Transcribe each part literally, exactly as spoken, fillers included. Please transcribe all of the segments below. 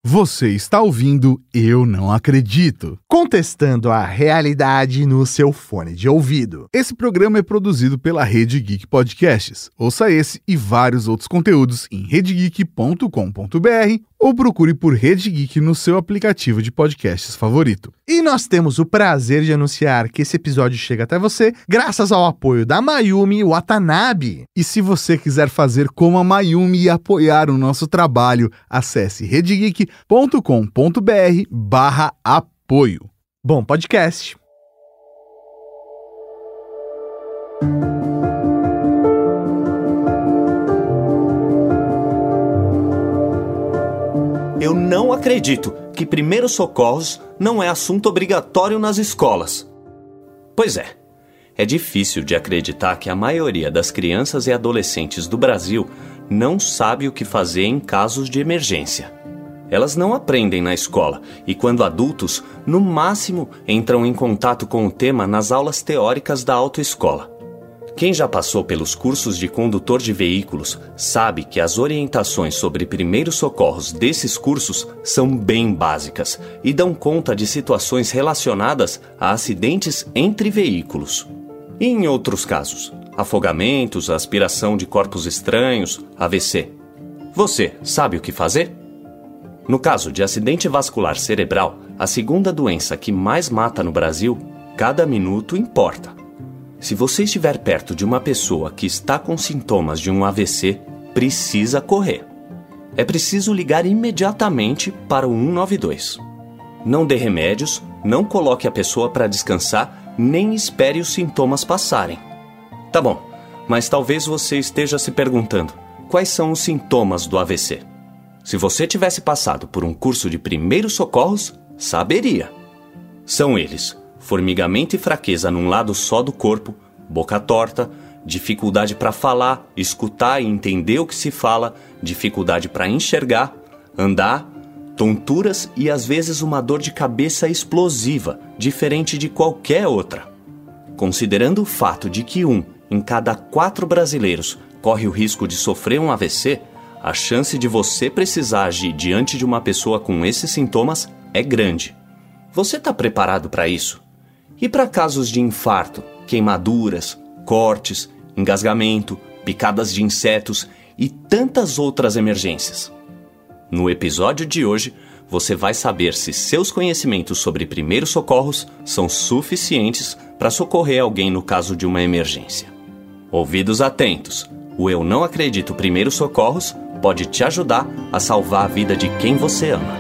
Você está ouvindo Eu Não Acredito, contestando a realidade no seu fone de ouvido. Esse programa é produzido pela Rede Geek Podcasts. Ouça esse e vários outros conteúdos em rede geek ponto com ponto b r ou procure por Rede Geek no seu aplicativo de podcasts favorito. E nós temos o prazer de anunciar que esse episódio chega até você graças ao apoio da Mayumi Watanabe. E se você quiser fazer como a Mayumi e apoiar o nosso trabalho, acesse rede geek ponto com ponto b r barra apoio. Bom podcast. Eu não acredito que primeiros socorros não é assunto obrigatório nas escolas. Pois é, é difícil de acreditar que a maioria das crianças e adolescentes do Brasil não sabe o que fazer em casos de emergência. Elas não aprendem na escola e, quando adultos, no máximo entram em contato com o tema nas aulas teóricas da autoescola. Quem já passou pelos cursos de condutor de veículos sabe que as orientações sobre primeiros socorros desses cursos são bem básicas e dão conta de situações relacionadas a acidentes entre veículos. E em outros casos, afogamentos, aspiração de corpos estranhos, A V C. Você sabe o que fazer? No caso de acidente vascular cerebral, a segunda doença que mais mata no Brasil, cada minuto importa. Se você estiver perto de uma pessoa que está com sintomas de um A V C, precisa correr. É preciso ligar imediatamente para o um nove dois. Não dê remédios, não coloque a pessoa para descansar, nem espere os sintomas passarem. Tá bom, mas talvez você esteja se perguntando, quais são os sintomas do A V C? Se você tivesse passado por um curso de primeiros socorros, saberia. São eles: formigamento e fraqueza num lado só do corpo, boca torta, dificuldade para falar, escutar e entender o que se fala, dificuldade para enxergar, andar, tonturas e às vezes uma dor de cabeça explosiva, diferente de qualquer outra. Considerando o fato de que um em cada quatro brasileiros corre o risco de sofrer um A V C, a chance de você precisar agir diante de uma pessoa com esses sintomas é grande. Você está preparado para isso? E para casos de infarto, queimaduras, cortes, engasgamento, picadas de insetos e tantas outras emergências? No episódio de hoje, você vai saber se seus conhecimentos sobre primeiros socorros são suficientes para socorrer alguém no caso de uma emergência. Ouvidos atentos, o Eu Não Acredito Primeiros Socorros pode te ajudar a salvar a vida de quem você ama.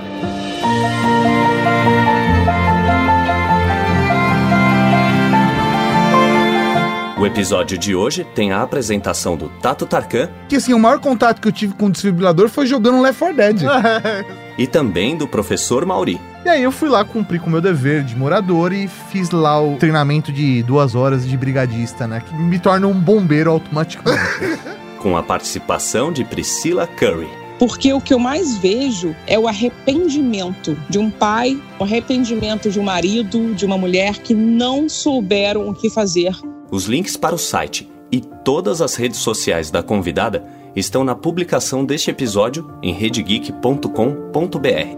O episódio de hoje tem a apresentação do Tato Tarkan, que assim, o maior contato que eu tive com o desfibrilador foi jogando Left four Dead. E também do professor Mauri. E aí eu fui lá cumprir com o meu dever de morador e fiz lá o treinamento de duas horas de brigadista, né? Que me torna um bombeiro automaticamente. Com a participação de Priscila Curry. Porque o que eu mais vejo é o arrependimento de um pai, o arrependimento de um marido, de uma mulher que não souberam o que fazer. Os links para o site e todas as redes sociais da convidada estão na publicação deste episódio em rede geek ponto com ponto b r.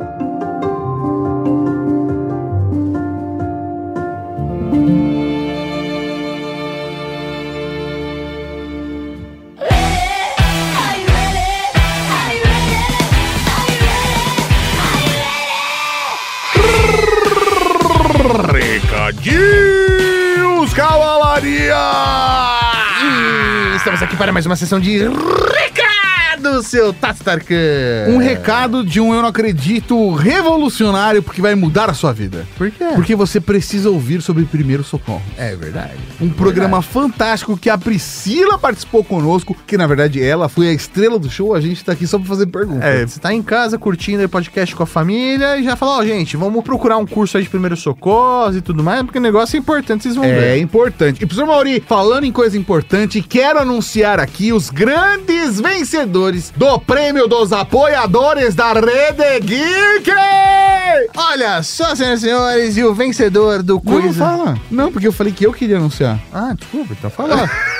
Recadinhos, cavalaria! E estamos aqui para mais uma sessão de recado, seu Tato Tarkan. Um recado de um Eu Não Acredito revolucionário, porque vai mudar a sua vida. Por quê? Porque você precisa ouvir sobre primeiro socorro. É verdade. Um é programa verdade. fantástico que a Priscila participou conosco, que na verdade ela foi a estrela do show, a gente tá aqui só pra fazer perguntas. É, você tá em casa curtindo o podcast com a família e já falou, ó, gente, vamos procurar um curso aí de primeiros socorros e tudo mais, porque o negócio é importante, vocês vão É ver. importante. E professor Mauri, falando em coisa importante, quero anunciar aqui os grandes vencedores do prêmio dos apoiadores da Rede Geek! Olha só, senhoras e senhores, e o vencedor do Não, não quiz... fala. Não, porque eu falei que eu queria anunciar. Ah, desculpa, então fala.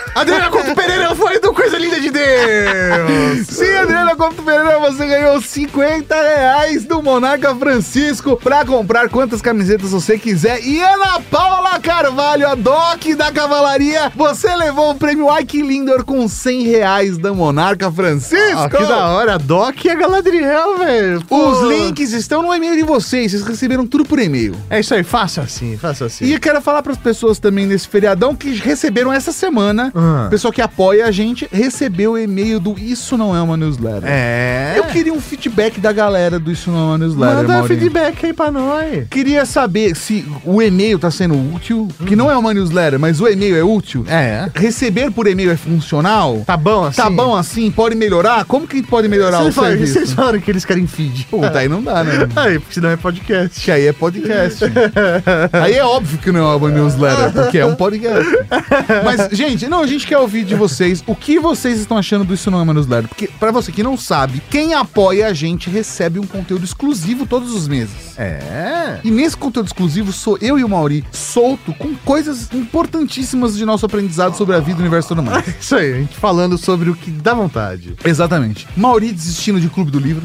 Adriana Couto Pereira foi do Coisa Linda de Deus! Sim, Adriana Couto Pereira, você ganhou cinquenta reais do Monarca Francisco pra comprar quantas camisetas você quiser. E Ana Paula Carvalho, a Doc da Cavalaria, você levou o prêmio Ike Lindor com cem reais da Monarca Francisco. Ah, que da hora, a Doc e a Galadriel, velho. Os links estão no e-mail de vocês, vocês receberam tudo por e-mail. É isso aí, faça assim, faça assim. E eu quero falar pras pessoas também nesse feriadão que receberam essa semana, Ah. pessoa que apoia a gente, recebeu o e-mail do Isso Não É Uma Newsletter. É. Eu queria um feedback da galera do Isso Não É Uma Newsletter, Manda Maurinho. feedback aí pra nós. Queria saber se o e-mail tá sendo útil, que não é uma newsletter, mas o e-mail é útil. É. Receber por e-mail é funcional? Tá bom assim? Tá bom assim? Pode melhorar? Como que pode melhorar Vocês o falaram, serviço? vocês falaram que eles querem feed. Puta, aí não dá, né? Aí, porque senão é podcast. Que aí é podcast. Aí é óbvio que não é uma newsletter, porque é um podcast. Mas, gente, não, a gente quer ouvir de vocês o que vocês estão achando do Isso Não É Uma Newsletter. Porque, pra você que não sabe, quem apoia a gente recebe um conteúdo exclusivo todos os meses. É. E nesse conteúdo exclusivo sou eu e o Mauri solto com coisas importantíssimas de nosso aprendizado sobre a vida e o universo e tudo mais. Isso aí, a gente falando sobre o que dá vontade. Exatamente. Mauri desistindo de Clube do Livro.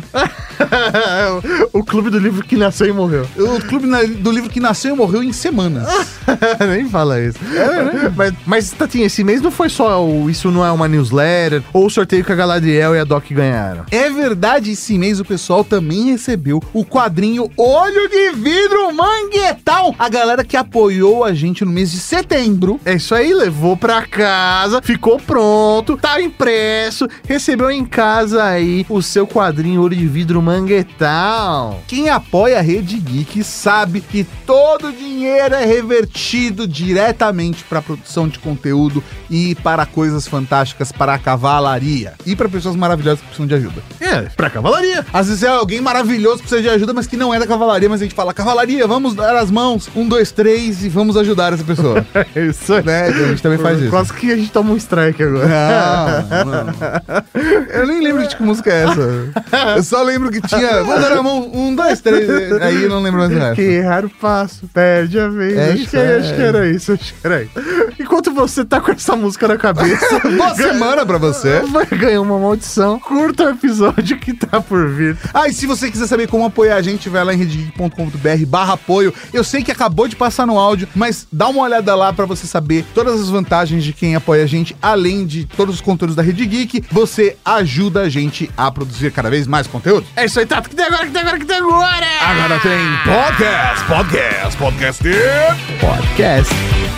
O clube do livro que nasceu e morreu. O Clube na- do Livro que nasceu e morreu em semanas. Nem fala isso. É, né? Mas, mas, Tatinha, esse mês não foi só o Isso Não É Uma Newsletter ou o sorteio que a Galadriel e a Doc ganharam. É verdade, esse mês o pessoal também recebeu o quadrinho Olho de Vidro Manguetal. A galera que apoiou a gente no mês de setembro. É isso aí, levou pra casa, ficou pronto, tá impresso, recebeu em casa aí o seu quadrinho Olho de Vidro Manguetal. Quem apoia a Rede Geek sabe que todo o dinheiro é revertido diretamente para produção de conteúdo e para coisas fantásticas para a cavalaria. E para pessoas maravilhosas que precisam de ajuda. É, pra cavalaria. Às vezes é alguém maravilhoso que precisa de ajuda, mas que não é da cavalaria, mas a gente fala, cavalaria, vamos dar as mãos, um, dois, três, e vamos ajudar essa pessoa. É isso aí. Né? A gente também faz isso. Quase que a gente toma um strike agora. Não, não. Eu nem lembro de que música é essa. Eu só lembro que tinha. Vamos dar a mão, um, dois, três. Aí eu não lembro mais o resto. Que errar o passo, perde a vez. É acho, isso, que, é. acho que era isso, acho que era isso. Enquanto você tá com essa música na cabeça, Boa semana pra você. vai ganhar uma maldição. Curta o episódio que tá por vir. Ah, e se você quiser saber como apoiar a gente, vai lá em redgeek ponto com ponto b r barra apoio. Eu sei que acabou de passar no áudio, mas dá uma olhada lá pra você saber todas as vantagens de quem apoia a gente, além de todos os conteúdos da Rede Geek. Você ajuda a gente a produzir cada vez mais conteúdo. É isso aí, Tato. Que tem agora, que tem agora, que tem agora. Agora tem podcast, podcast, podcast, Podcast.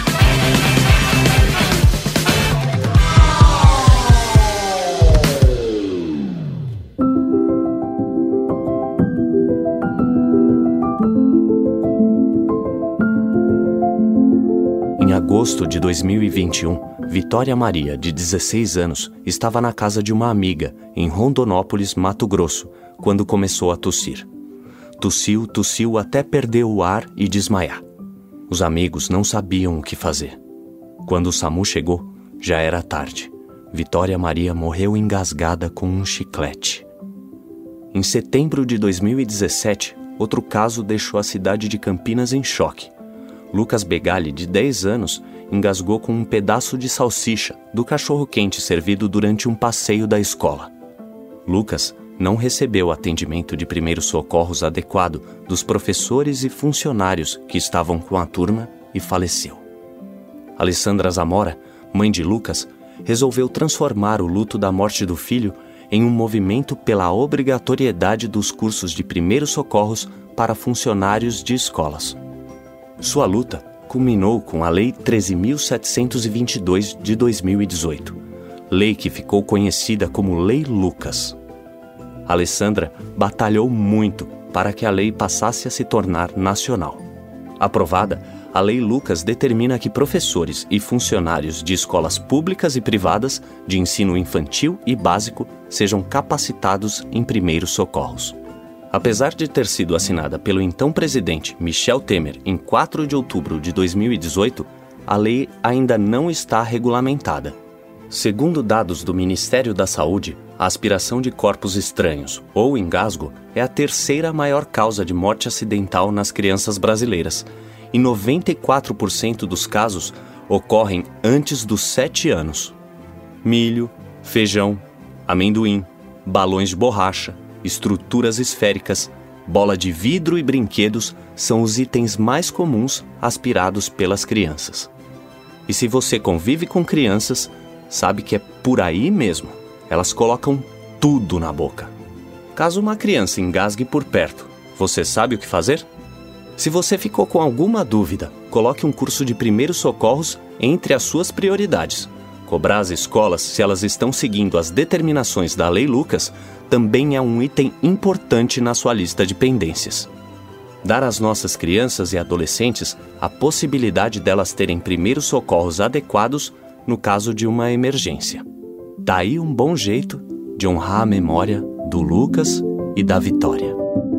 Em agosto de dois mil e vinte e um, Vitória Maria, de dezesseis anos, estava na casa de uma amiga, em Rondonópolis, Mato Grosso, quando começou a tossir. Tossiu, tossiu até perder o ar e desmaiar. Os amigos não sabiam o que fazer. Quando o SAMU chegou, já era tarde. Vitória Maria morreu engasgada com um chiclete. Em setembro de dois mil e dezessete, outro caso deixou a cidade de Campinas em choque. Lucas Begali, de dez anos, engasgou com um pedaço de salsicha do cachorro-quente servido durante um passeio da escola. Lucas não recebeu atendimento de primeiros socorros adequado dos professores e funcionários que estavam com a turma e faleceu. Alessandra Zamora, mãe de Lucas, resolveu transformar o luto da morte do filho em um movimento pela obrigatoriedade dos cursos de primeiros socorros para funcionários de escolas. Sua luta culminou com a Lei treze mil setecentos e vinte e dois de dois mil e dezoito, lei que ficou conhecida como Lei Lucas. Alessandra batalhou muito para que a lei passasse a se tornar nacional. Aprovada, a Lei Lucas determina que professores e funcionários de escolas públicas e privadas de ensino infantil e básico sejam capacitados em primeiros socorros. Apesar de ter sido assinada pelo então presidente Michel Temer em quatro de outubro de dois mil e dezoito, a lei ainda não está regulamentada. Segundo dados do Ministério da Saúde, a aspiração de corpos estranhos, ou engasgo, é a terceira maior causa de morte acidental nas crianças brasileiras, e noventa e quatro por cento dos casos ocorrem antes dos sete anos. milho, feijão, amendoim, balões de borracha, estruturas esféricas, bola de vidro e brinquedos são os itens mais comuns aspirados pelas crianças. E se você convive com crianças, sabe que é por aí mesmo. Elas colocam tudo na boca. Caso uma criança engasgue por perto, você sabe o que fazer? Se você ficou com alguma dúvida, coloque um curso de primeiros socorros entre as suas prioridades. Cobrar as escolas se elas estão seguindo as determinações da Lei Lucas também é um item importante na sua lista de pendências. Dar às nossas crianças e adolescentes a possibilidade delas terem primeiros socorros adequados no caso de uma emergência. Daí um bom jeito de honrar a memória do Lucas e da Vitória.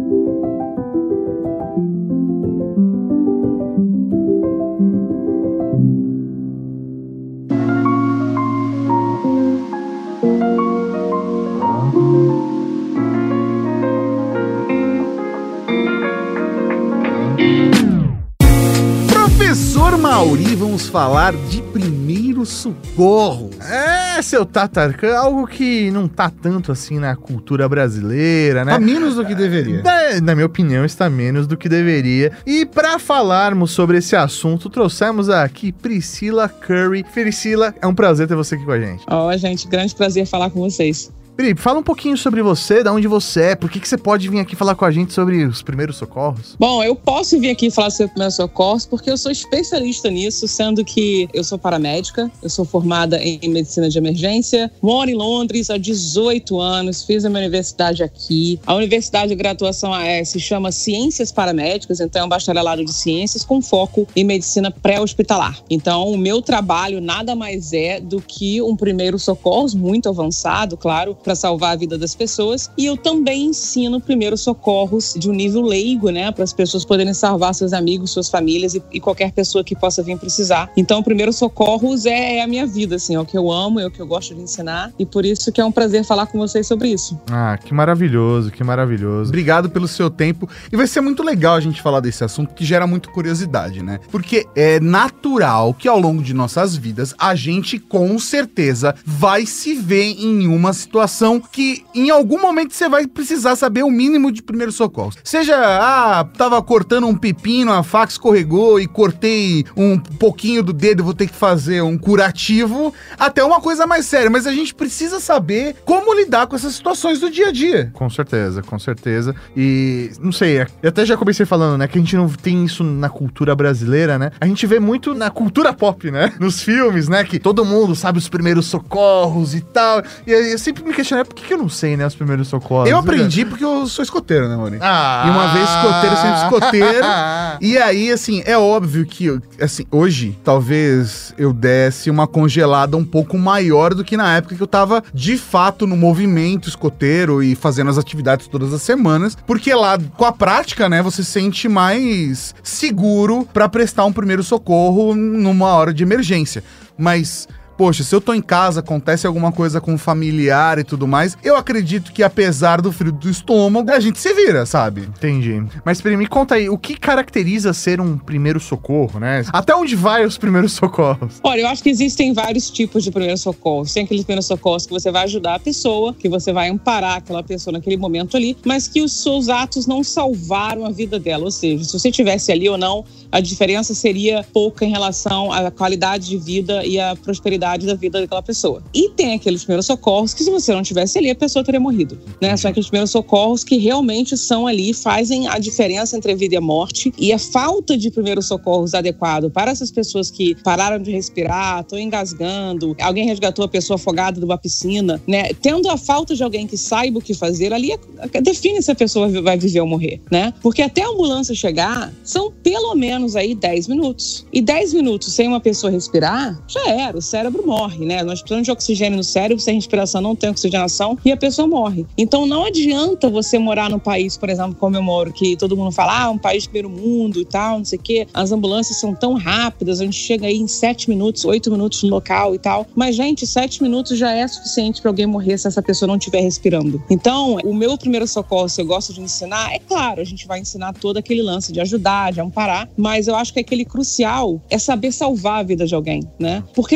Professor Mauri, vamos falar de primeiro socorro. É, seu Tatarkan, algo que não tá tanto assim na cultura brasileira, né? Tá menos do que deveria. Na, na minha opinião, está menos do que deveria. E para falarmos sobre esse assunto, trouxemos aqui Priscila Curry. Priscila, é um prazer ter você aqui com a gente. Ó, oh, gente, grande prazer falar com vocês. Pri, fala um pouquinho sobre você, de onde você é, por que, que você pode vir aqui falar com a gente sobre os primeiros socorros? Bom, eu posso vir aqui falar sobre primeiros socorros porque eu sou especialista nisso, sendo que eu sou paramédica, eu sou formada em medicina de emergência, moro em Londres há dezoito anos, fiz a minha universidade aqui. A universidade de graduação é, se chama Ciências Paramédicas, então é um bacharelado de ciências com foco em medicina pré-hospitalar. Então, o meu trabalho nada mais é do que um primeiro socorros muito avançado, claro, para salvar a vida das pessoas, e eu também ensino primeiros socorros de um nível leigo, né, para as pessoas poderem salvar seus amigos, suas famílias e, e qualquer pessoa que possa vir precisar. Então, primeiros socorros é, é a minha vida, assim, é o que eu amo, é o que eu gosto de ensinar, e por isso que é um prazer falar com vocês sobre isso. Ah, que maravilhoso, que maravilhoso. Obrigado pelo seu tempo, e vai ser muito legal a gente falar desse assunto que gera muita curiosidade, né? Porque é natural que ao longo de nossas vidas a gente com certeza vai se ver em uma situação que em algum momento você vai precisar saber o mínimo de primeiros socorros. Seja, ah, tava cortando um pepino, a faca escorregou e cortei um pouquinho do dedo, vou ter que fazer um curativo, até uma coisa mais séria, mas a gente precisa saber como lidar com essas situações do dia a dia. Com certeza, com certeza. E, não sei, eu até já comecei falando, né, que a gente não tem isso na cultura brasileira, né? A gente vê muito na cultura pop, né? Nos filmes, né? Que todo mundo sabe os primeiros socorros e tal. E eu sempre me questionei, por que eu não sei, né, os primeiros socorros? Eu aprendi porque eu sou escoteiro, né, Maurinho? Ah, e uma vez escoteiro, sempre escoteiro. E aí, assim, é óbvio que, assim, hoje, talvez eu desse uma congelada um pouco maior do que na época que eu tava, de fato, no movimento escoteiro e fazendo as atividades todas as semanas, porque lá, com a prática, né, você se sente mais seguro pra prestar um primeiro socorro numa hora de emergência. Mas... poxa, se eu tô em casa, acontece alguma coisa com um familiar e tudo mais, eu acredito que apesar do frio do estômago, a gente se vira, sabe? Entendi. Mas, Pri, me conta aí, o que caracteriza ser um primeiro socorro, né? Até onde vai os primeiros socorros? Olha, eu acho que existem vários tipos de primeiros socorros. Tem aqueles primeiros socorros que você vai ajudar a pessoa, que você vai amparar aquela pessoa naquele momento ali, mas que os seus atos não salvaram a vida dela. Ou seja, se você estivesse ali ou não, a diferença seria pouca em relação à qualidade de vida e à prosperidade da vida daquela pessoa. E tem aqueles primeiros socorros que, se você não tivesse ali, a pessoa teria morrido, né? São aqueles primeiros socorros que realmente são ali, fazem a diferença entre a vida e a morte, e a falta de primeiros socorros adequado para essas pessoas que pararam de respirar, estão engasgando, alguém resgatou a pessoa afogada de uma piscina, né? Tendo a falta de alguém que saiba o que fazer, ali é, define se a pessoa vai viver ou morrer, né? Porque até a ambulância chegar, são pelo menos aí dez minutos. E dez minutos sem uma pessoa respirar, já era, o cérebro morre, né? Nós precisamos de oxigênio no cérebro, se a respiração não tem oxigenação, e a pessoa morre. Então não adianta você morar num país, por exemplo, como eu moro, que todo mundo fala, ah, um país de primeiro mundo e tal, não sei o quê. As ambulâncias são tão rápidas, a gente chega aí em sete minutos, oito minutos no local e tal. Mas, gente, sete minutos já é suficiente para alguém morrer se essa pessoa não estiver respirando. Então, o meu primeiro socorro, se eu gosto de ensinar, é claro, a gente vai ensinar todo aquele lance de ajudar, de amparar, mas eu acho que aquele crucial é saber salvar a vida de alguém, né? Porque sem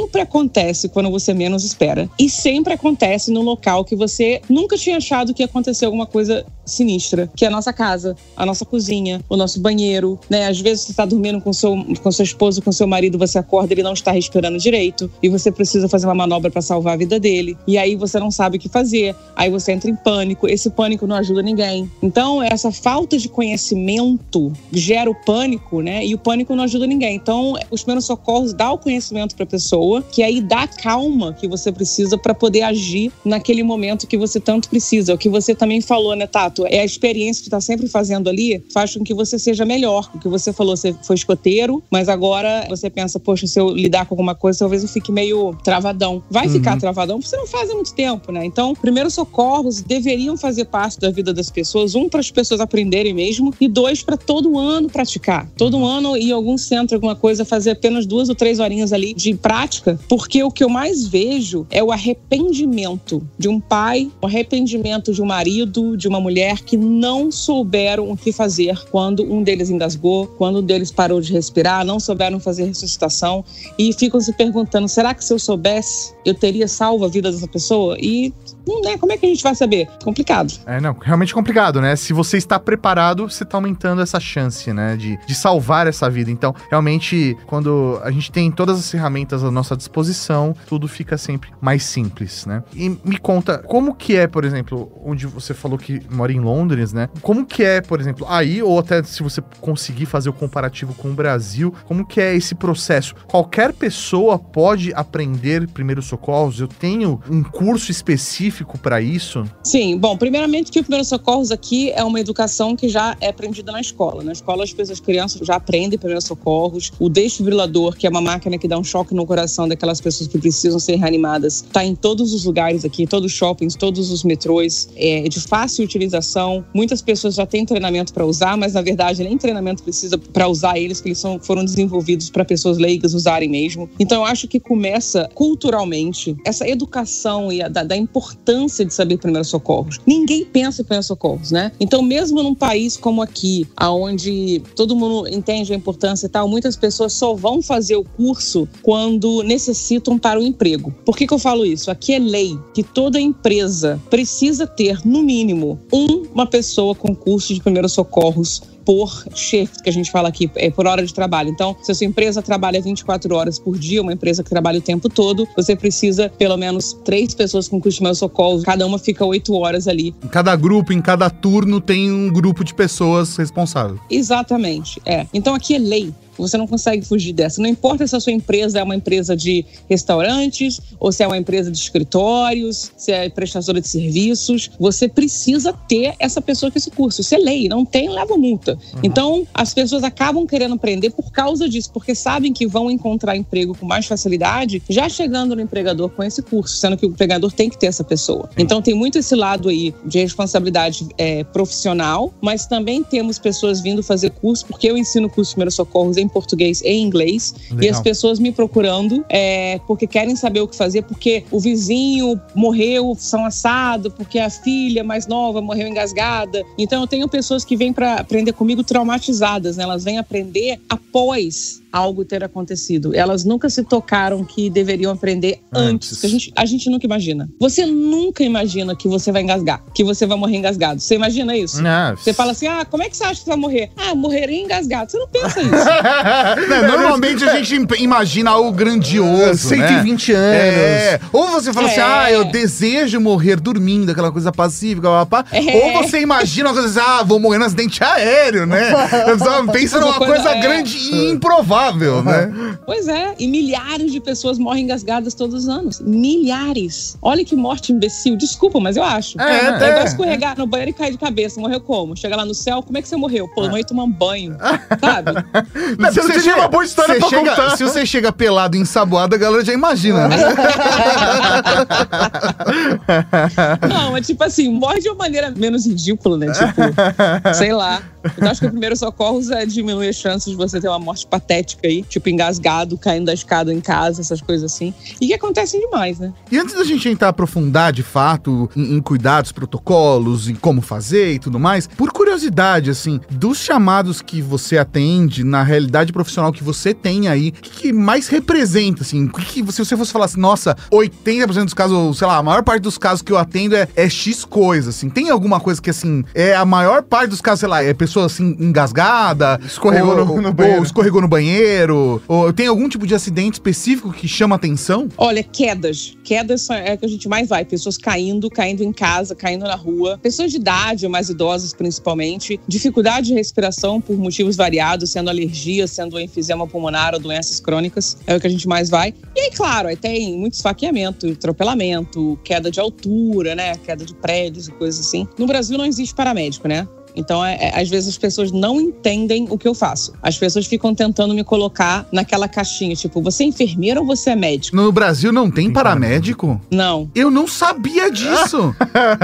sempre acontece quando você menos espera. E sempre acontece no local que você nunca tinha achado que ia acontecer alguma coisa sinistra, que é a nossa casa, a nossa cozinha, o nosso banheiro, né? Às vezes você tá dormindo com seu, com sua esposa, com seu marido, você acorda, ele não está respirando direito e você precisa fazer uma manobra para salvar a vida dele. E aí você não sabe o que fazer. Aí você entra em pânico. Esse pânico não ajuda ninguém. Então, essa falta de conhecimento gera o pânico, né? E o pânico não ajuda ninguém. Então, os primeiros socorros dá o conhecimento para a pessoa, que aí dá a calma que você precisa para poder agir naquele momento que você tanto precisa. O que você também falou, né, Tato? É a experiência que tá sempre fazendo ali, faz com que você seja melhor. O que você falou, você foi escoteiro, mas agora você pensa, poxa, se eu lidar com alguma coisa, talvez eu fique meio travadão. Vai uhum. ficar travadão, porque você não faz há muito tempo, né? Então, primeiros socorros deveriam fazer parte da vida das pessoas. Um, para as pessoas aprenderem mesmo, e dois, para todo ano praticar. Todo ano ir a algum centro, alguma coisa, fazer apenas duas ou três horinhas ali de prática, porque o que eu mais vejo é o arrependimento de um pai, o arrependimento de um marido, de uma mulher que não souberam o que fazer quando um deles engasgou, quando um deles parou de respirar, não souberam fazer ressuscitação e ficam se perguntando, será que se eu soubesse, eu teria salvo a vida dessa pessoa? E, né, como é que a gente vai saber? Complicado. É, não, realmente complicado, né? Se você está preparado, você está aumentando essa chance, né, de, de salvar essa vida. Então, realmente, quando a gente tem todas as ferramentas à nossa disposição, tudo fica sempre mais simples, né? E me conta, como que é, por exemplo, onde você falou que mora em Londres, né? Como que é, por exemplo, aí, ou até se você conseguir fazer o comparativo com o Brasil, como que é esse processo? Qualquer pessoa pode aprender primeiros socorros? Eu tenho um curso específico para isso? Sim, bom, primeiramente que o primeiros socorros aqui é uma educação que já é aprendida na escola. Na escola as pessoas, as crianças já aprendem primeiros socorros. O desfibrilador, que é uma máquina que dá um choque no coração daquelas pessoas que precisam ser reanimadas, está em todos os lugares aqui, todos os shoppings, todos os metrôs, é de fácil utilização. Muitas pessoas já têm treinamento para usar, mas na verdade nem treinamento precisa para usar eles, que eles são, foram desenvolvidos para pessoas leigas usarem mesmo. Então eu acho que começa culturalmente essa educação e a, da, da importância de saber primeiros socorros. Ninguém pensa em primeiros socorros, né? Então mesmo num país como aqui, onde todo mundo entende a importância e tal, muitas pessoas só vão fazer o curso quando necessitam para o emprego. Por que que eu falo isso? Aqui é lei que toda empresa precisa ter, no mínimo, um, uma pessoa com curso de primeiros socorros por shift, que a gente fala aqui, é por hora de trabalho. Então, se a sua empresa trabalha vinte e quatro horas por dia, uma empresa que trabalha o tempo todo, você precisa pelo menos três pessoas com curso de primeiros socorros, cada uma fica oito horas ali. Em cada grupo, em cada turno, tem um grupo de pessoas responsável. Exatamente, é. Então aqui é lei. Você não consegue fugir dessa. Não importa se a sua empresa é uma empresa de restaurantes ou se é uma empresa de escritórios, se é prestadora de serviços, você precisa ter essa pessoa com esse curso. Isso é lei, não tem, leva multa. Uhum. Então, as pessoas acabam querendo aprender por causa disso, porque sabem que vão encontrar emprego com mais facilidade já chegando no empregador com esse curso, sendo que o empregador tem que ter essa pessoa. Uhum. Então, tem muito esse lado aí de responsabilidade é, profissional, mas também temos pessoas vindo fazer curso, porque eu ensino curso de primeiros socorros em português e inglês. Legal. E as pessoas me procurando é, porque querem saber o que fazer, porque o vizinho morreu são assado, porque a filha mais nova morreu engasgada. Então eu tenho pessoas que vêm para aprender comigo traumatizadas, né? Elas vêm aprender após algo ter acontecido. Elas nunca se tocaram que deveriam aprender antes. antes. A gente, a gente nunca imagina. Você nunca imagina que você vai engasgar, que você vai morrer engasgado. Você imagina isso? Não. Você fala assim, ah, como é que você acha que você vai morrer? Ah, morrerei engasgado. Você não pensa isso. Não, normalmente a gente imagina algo grandioso, cento e vinte né? anos. É. Ou você fala é. assim, ah, eu desejo morrer dormindo, aquela coisa pacífica, papá. É. Ou você imagina uma coisa assim, ah, vou morrer no acidente aéreo, né? Pensa numa coisa, coisa é. grande e improvável. Né? Pois é, e milhares de pessoas morrem engasgadas todos os anos. Milhares. Olha que morte imbecil. Desculpa, mas eu acho. É, é, é igual escorregar no banheiro e cair de cabeça. Morreu como? Chega lá no céu, como é que você morreu? Pô, não ia tomar um banho. Sabe? Mas você tem uma boa história pra chega, contar. Se você chega pelado e ensaboado, a galera já imagina, né? Não, é tipo assim, morre de uma maneira menos ridícula, né? Tipo, sei lá. Então acho que o primeiro socorros é diminuir as chances de você ter uma morte patética aí, tipo engasgado, caindo da escada em casa, essas coisas assim. E que acontecem demais, né? E antes da gente entrar aprofundar de fato em, em cuidados, protocolos, em como fazer e tudo mais, por curiosidade, assim, dos chamados que você atende, na realidade profissional que você tem aí, o que, que mais representa, assim? O que, que se você fosse falar assim, nossa, oitenta por cento dos casos, sei lá, a maior parte dos casos que eu atendo é, é X coisa, assim. Tem alguma coisa que, assim, é a maior parte dos casos, sei lá, é pessoa, assim, engasgada, Escorregou ou, no, no ou, banheiro. ou escorregou no banheiro, ou tem algum tipo de acidente específico que chama atenção? Olha, quedas. Quedas é que a gente mais vai. Pessoas caindo, caindo em casa, caindo na rua. Pessoas de idade ou mais idosas, principalmente. Dificuldade de respiração por motivos variados, sendo alergia, sendo enfisema pulmonar ou doenças crônicas. É o que a gente mais vai. E aí, claro, aí tem muito esfaqueamento, atropelamento, queda de altura, né? Queda de prédios e coisas assim. No Brasil não existe paramédico, né? Então, é, é, às vezes as pessoas não entendem o que eu faço. As pessoas ficam tentando me colocar naquela caixinha, tipo, você é enfermeira ou você é médico? No Brasil não tem paramédico? Não. Eu não sabia disso.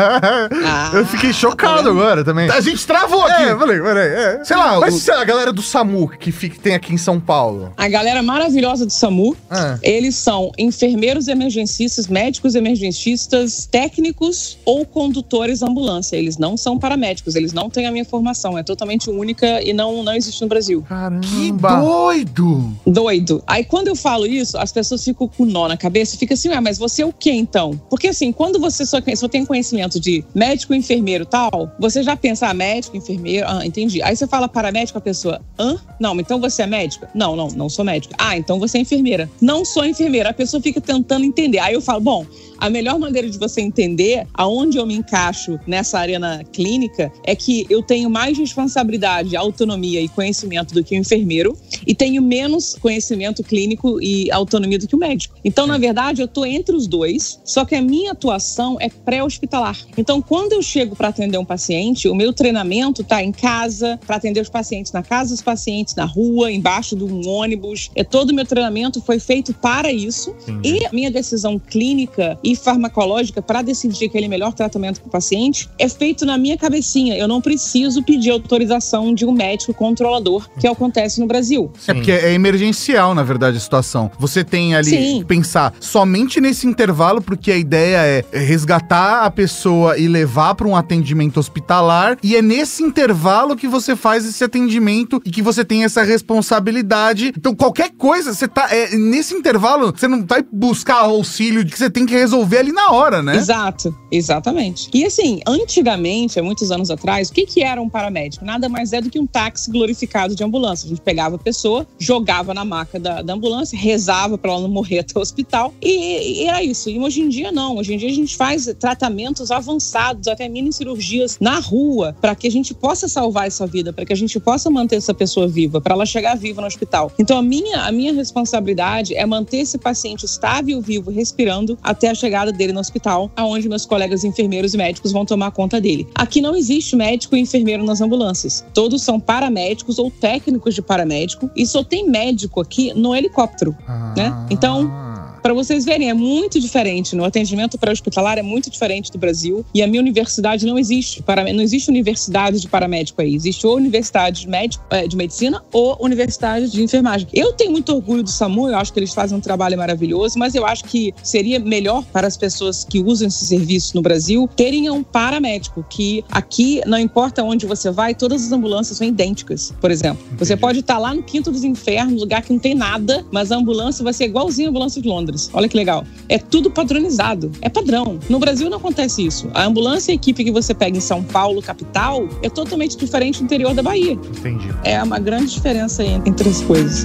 Ah, Eu fiquei chocado tá agora também. A gente travou aqui. É, falei, peraí, é. Sei lá, Mas o- sei lá, a galera do SAMU que fica, tem aqui em São Paulo. A galera maravilhosa do SAMU, Ah. eles são enfermeiros emergencistas, médicos emergencistas, técnicos ou condutores da ambulância. Eles não são paramédicos, eles não têm a minha formação. É totalmente única e não, não existe no Brasil. Caramba. Que doido! Doido. Aí quando eu falo isso, as pessoas ficam com nó na cabeça e ficam assim, ué, mas você é o quê então? Porque assim, quando você só, só tem conhecimento de médico, enfermeiro e tal, você já pensa, ah, médico, enfermeiro, ah, entendi. Aí você fala paramédico, a pessoa, hã? Não, então você é médica? Não, não, não sou médica. Ah, então você é enfermeira. Não sou enfermeira. A pessoa fica tentando entender. Aí eu falo, bom, a melhor maneira de você entender aonde eu me encaixo nessa arena clínica é que eu tenho mais responsabilidade, autonomia e conhecimento do que o enfermeiro e tenho menos conhecimento clínico e autonomia do que o médico. Então, na verdade, eu estou entre os dois, só que a minha atuação é pré-hospitalar. Então, quando eu chego para atender um paciente, o meu treinamento está em casa, para atender os pacientes na casa dos pacientes, na rua, embaixo de um ônibus. É, todo o meu treinamento foi feito para isso. Sim. E a minha decisão clínica e farmacológica para decidir aquele melhor tratamento para o paciente é feito na minha cabecinha. Eu não preciso pedir autorização de um médico controlador, que acontece no Brasil. É porque é emergencial, na verdade, a situação. Você tem ali Sim. que pensar somente nesse intervalo, porque a ideia é resgatar a pessoa e levar para um atendimento hospitalar, e é nesse intervalo que você faz esse atendimento e que você tem essa responsabilidade. Então, qualquer coisa, você tá é, nesse intervalo, você não vai buscar auxílio de que você tem que resolver ali na hora, né? Exato, exatamente. E assim, antigamente, há muitos anos atrás, o que, que era um paramédico? Nada mais é do que um táxi glorificado de ambulância. A gente pegava a pessoa, jogava na maca da, da ambulância, rezava para ela não morrer até o hospital e, e era isso. E hoje em dia não, hoje em dia a gente faz tratamentos avançados, até mini cirurgias na rua, para que a gente possa salvar essa vida, para que a gente possa manter essa pessoa viva, para ela chegar viva no hospital. Então a minha, a minha responsabilidade é manter esse paciente estável, vivo, respirando até a chegada dele no hospital, aonde meus colegas enfermeiros e médicos vão tomar conta dele. Aqui não existe médico e enfermeiro nas ambulâncias. Todos são paramédicos ou técnicos de paramédico e só tem médico aqui no helicóptero, Ah. né? Então, para vocês verem, é muito diferente. No atendimento pré-hospitalar é muito diferente do Brasil. E a minha universidade não existe. Para, não existe universidade de paramédico aí. Existe ou universidade de, médico, de medicina ou universidade de enfermagem. Eu tenho muito orgulho do SAMU. Eu acho que eles fazem um trabalho maravilhoso. Mas eu acho que seria melhor para as pessoas que usam esse serviço no Brasil terem um paramédico. Que aqui, não importa onde você vai, todas as ambulâncias são idênticas. Por exemplo, Entendi. você pode estar lá no Quinto dos Infernos, lugar que não tem nada, mas a ambulância vai ser igualzinha a ambulância de Londres. Olha que legal. É tudo padronizado. É padrão. No Brasil não acontece isso. A ambulância e a equipe que você pega em São Paulo, capital, é totalmente diferente do interior da Bahia. Entendi. É uma grande diferença aí entre as coisas.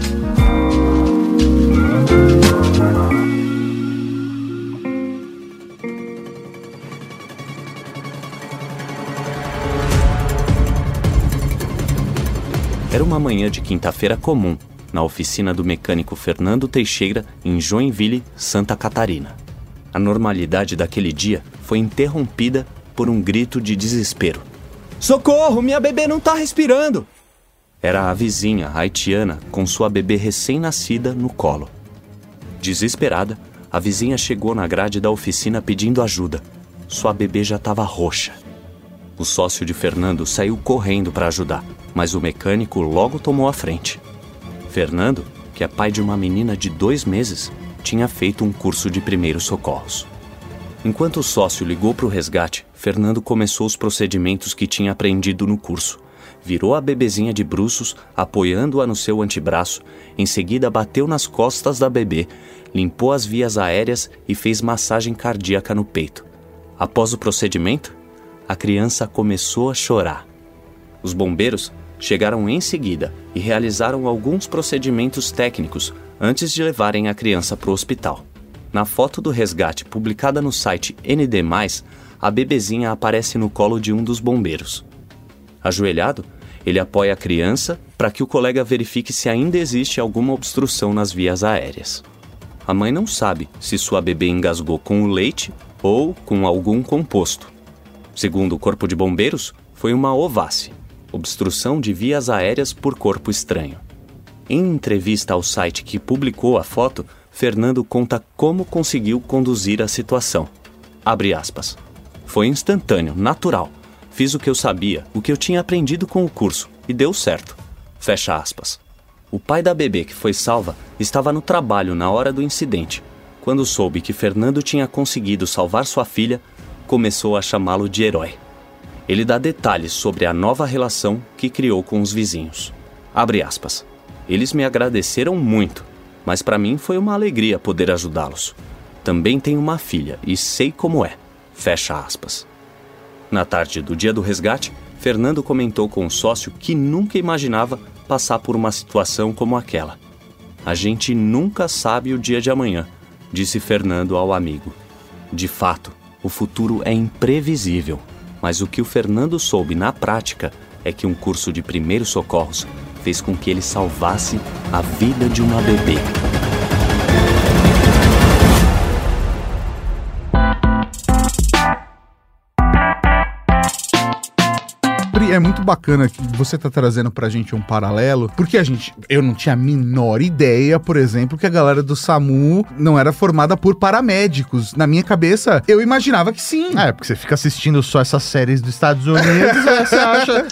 Era uma manhã de quinta-feira comum, na oficina do mecânico Fernando Teixeira, em Joinville, Santa Catarina. A normalidade daquele dia foi interrompida por um grito de desespero. Socorro, minha bebê não tá respirando! Era a vizinha haitiana com sua bebê recém-nascida no colo. Desesperada, a vizinha chegou na grade da oficina pedindo ajuda. Sua bebê já estava roxa. O sócio de Fernando saiu correndo para ajudar. mas o mecânico logo tomou a frente. Fernando, que é pai de uma menina de dois meses, tinha feito um curso de primeiros socorros. Enquanto o sócio ligou para o resgate, Fernando começou os procedimentos que tinha aprendido no curso. Virou a bebezinha de bruços, apoiando-a no seu antebraço. Em seguida, bateu nas costas da bebê, limpou as vias aéreas e fez massagem cardíaca no peito. Após o procedimento, a criança começou a chorar. Os bombeiros chegaram em seguida e realizaram alguns procedimentos técnicos antes de levarem a criança para o hospital. Na foto do resgate publicada no site N D mais, a bebezinha aparece no colo de um dos bombeiros. Ajoelhado, ele apoia a criança para que o colega verifique se ainda existe alguma obstrução nas vias aéreas. A mãe não sabe se sua bebê engasgou com o leite ou com algum composto. Segundo o Corpo de Bombeiros, foi uma ovace, obstrução de vias aéreas por corpo estranho. Em entrevista ao site que publicou a foto, Fernando conta como conseguiu conduzir a situação. Abre aspas. Foi instantâneo, natural. Fiz o que eu sabia, o que eu tinha aprendido com o curso, e deu certo. Fecha aspas. O pai da bebê que foi salva estava no trabalho na hora do incidente. Quando soube que Fernando tinha conseguido salvar sua filha, começou a chamá-lo de herói. Ele dá detalhes sobre a nova relação que criou com os vizinhos. Abre aspas. Eles me agradeceram muito, mas para mim foi uma alegria poder ajudá-los. Também tenho uma filha e sei como é. Fecha aspas. Na tarde do dia do resgate, Fernando comentou com o sócio que nunca imaginava passar por uma situação como aquela. A gente nunca sabe o dia de amanhã, disse Fernando ao amigo. De fato, o futuro é imprevisível, mas o que o Fernando soube na prática é que um curso de primeiros socorros fez com que ele salvasse a vida de uma bebê. É muito bacana que você tá trazendo pra gente um paralelo, porque a gente, eu não tinha a menor ideia, por exemplo, que a galera do SAMU não era formada por paramédicos. Na minha cabeça, eu imaginava que sim. É, porque você fica assistindo só essas séries dos Estados Unidos, aí você acha,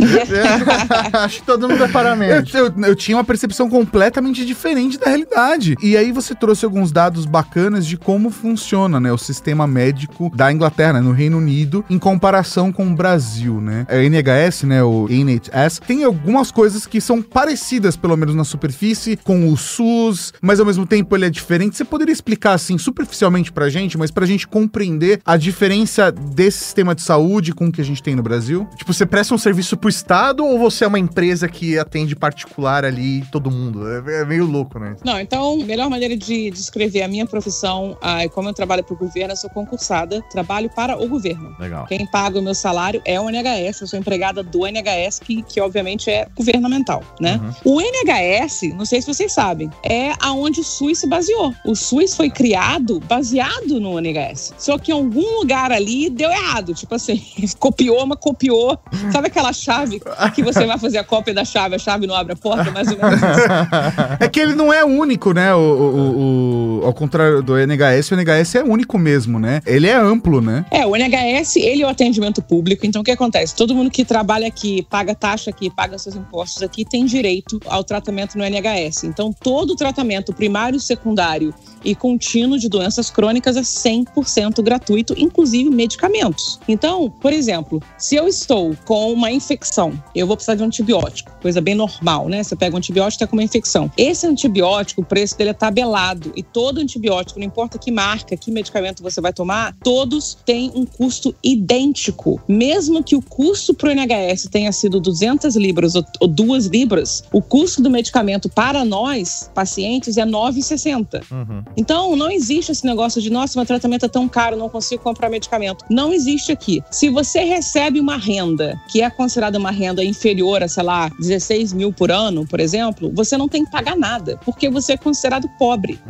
acha que todo mundo é paramédico. Eu, eu, eu tinha uma percepção completamente diferente da realidade. E aí você trouxe alguns dados bacanas de como funciona, né, o sistema médico da Inglaterra, né, no Reino Unido, em comparação com o Brasil, né? A N H S, né, o N H S, tem algumas coisas que são parecidas, pelo menos na superfície, com o SUS, mas ao mesmo tempo ele é diferente. Você poderia explicar, assim, superficialmente pra gente, mas pra gente compreender a diferença desse sistema de saúde com o que a gente tem no Brasil? Tipo, você presta um serviço pro Estado ou você é uma empresa que atende particular ali, todo mundo? É, é meio louco, né? Não, então, a melhor maneira de descrever a minha profissão, ah, como eu trabalho pro governo, eu sou concursada, trabalho para o governo. Legal. Quem paga o meu salário é o N H S, eu sou empregada do N H S, que, que obviamente é governamental, né? Uhum. O N H S, não sei se vocês sabem, é aonde o SUS se baseou. O SUS foi criado baseado no N H S. Só que em algum lugar ali deu errado. Tipo assim, copiou, mas copiou. Sabe aquela chave que você vai fazer a cópia da chave, a chave não abre a porta, mais ou menos isso. É que ele não é único, né? O, o, o, ao contrário do N H S, o N H S é único mesmo, né? Ele é amplo, né? É, o N H S, ele é o atendimento público. Então, o que acontece? Todo mundo que trabalha aqui, paga taxa aqui, paga seus impostos aqui, tem direito ao tratamento no N H S. Então, todo o tratamento primário, secundário e contínuo de doenças crônicas é cem por cento gratuito, inclusive medicamentos. Então, por exemplo, se eu estou com uma infecção, eu vou precisar de um antibiótico, coisa bem normal, né? Você pega um antibiótico e está com uma infecção. Esse antibiótico, o preço dele é tabelado, e todo antibiótico, não importa que marca, que medicamento você vai tomar, todos têm um custo idêntico. Mesmo que o custo para o N H S tenha sido duzentas libras ou, ou duas libras, o custo do medicamento para nós, pacientes, é nove reais e sessenta centavos. Uhum. Então, não existe esse negócio de, nossa, meu tratamento é tão caro, não consigo comprar medicamento. Não existe aqui. Se você recebe uma renda, que é considerada uma renda inferior a, sei lá, dezesseis mil por ano, por exemplo, você não tem que pagar nada, porque você é considerado pobre. Uhum. E o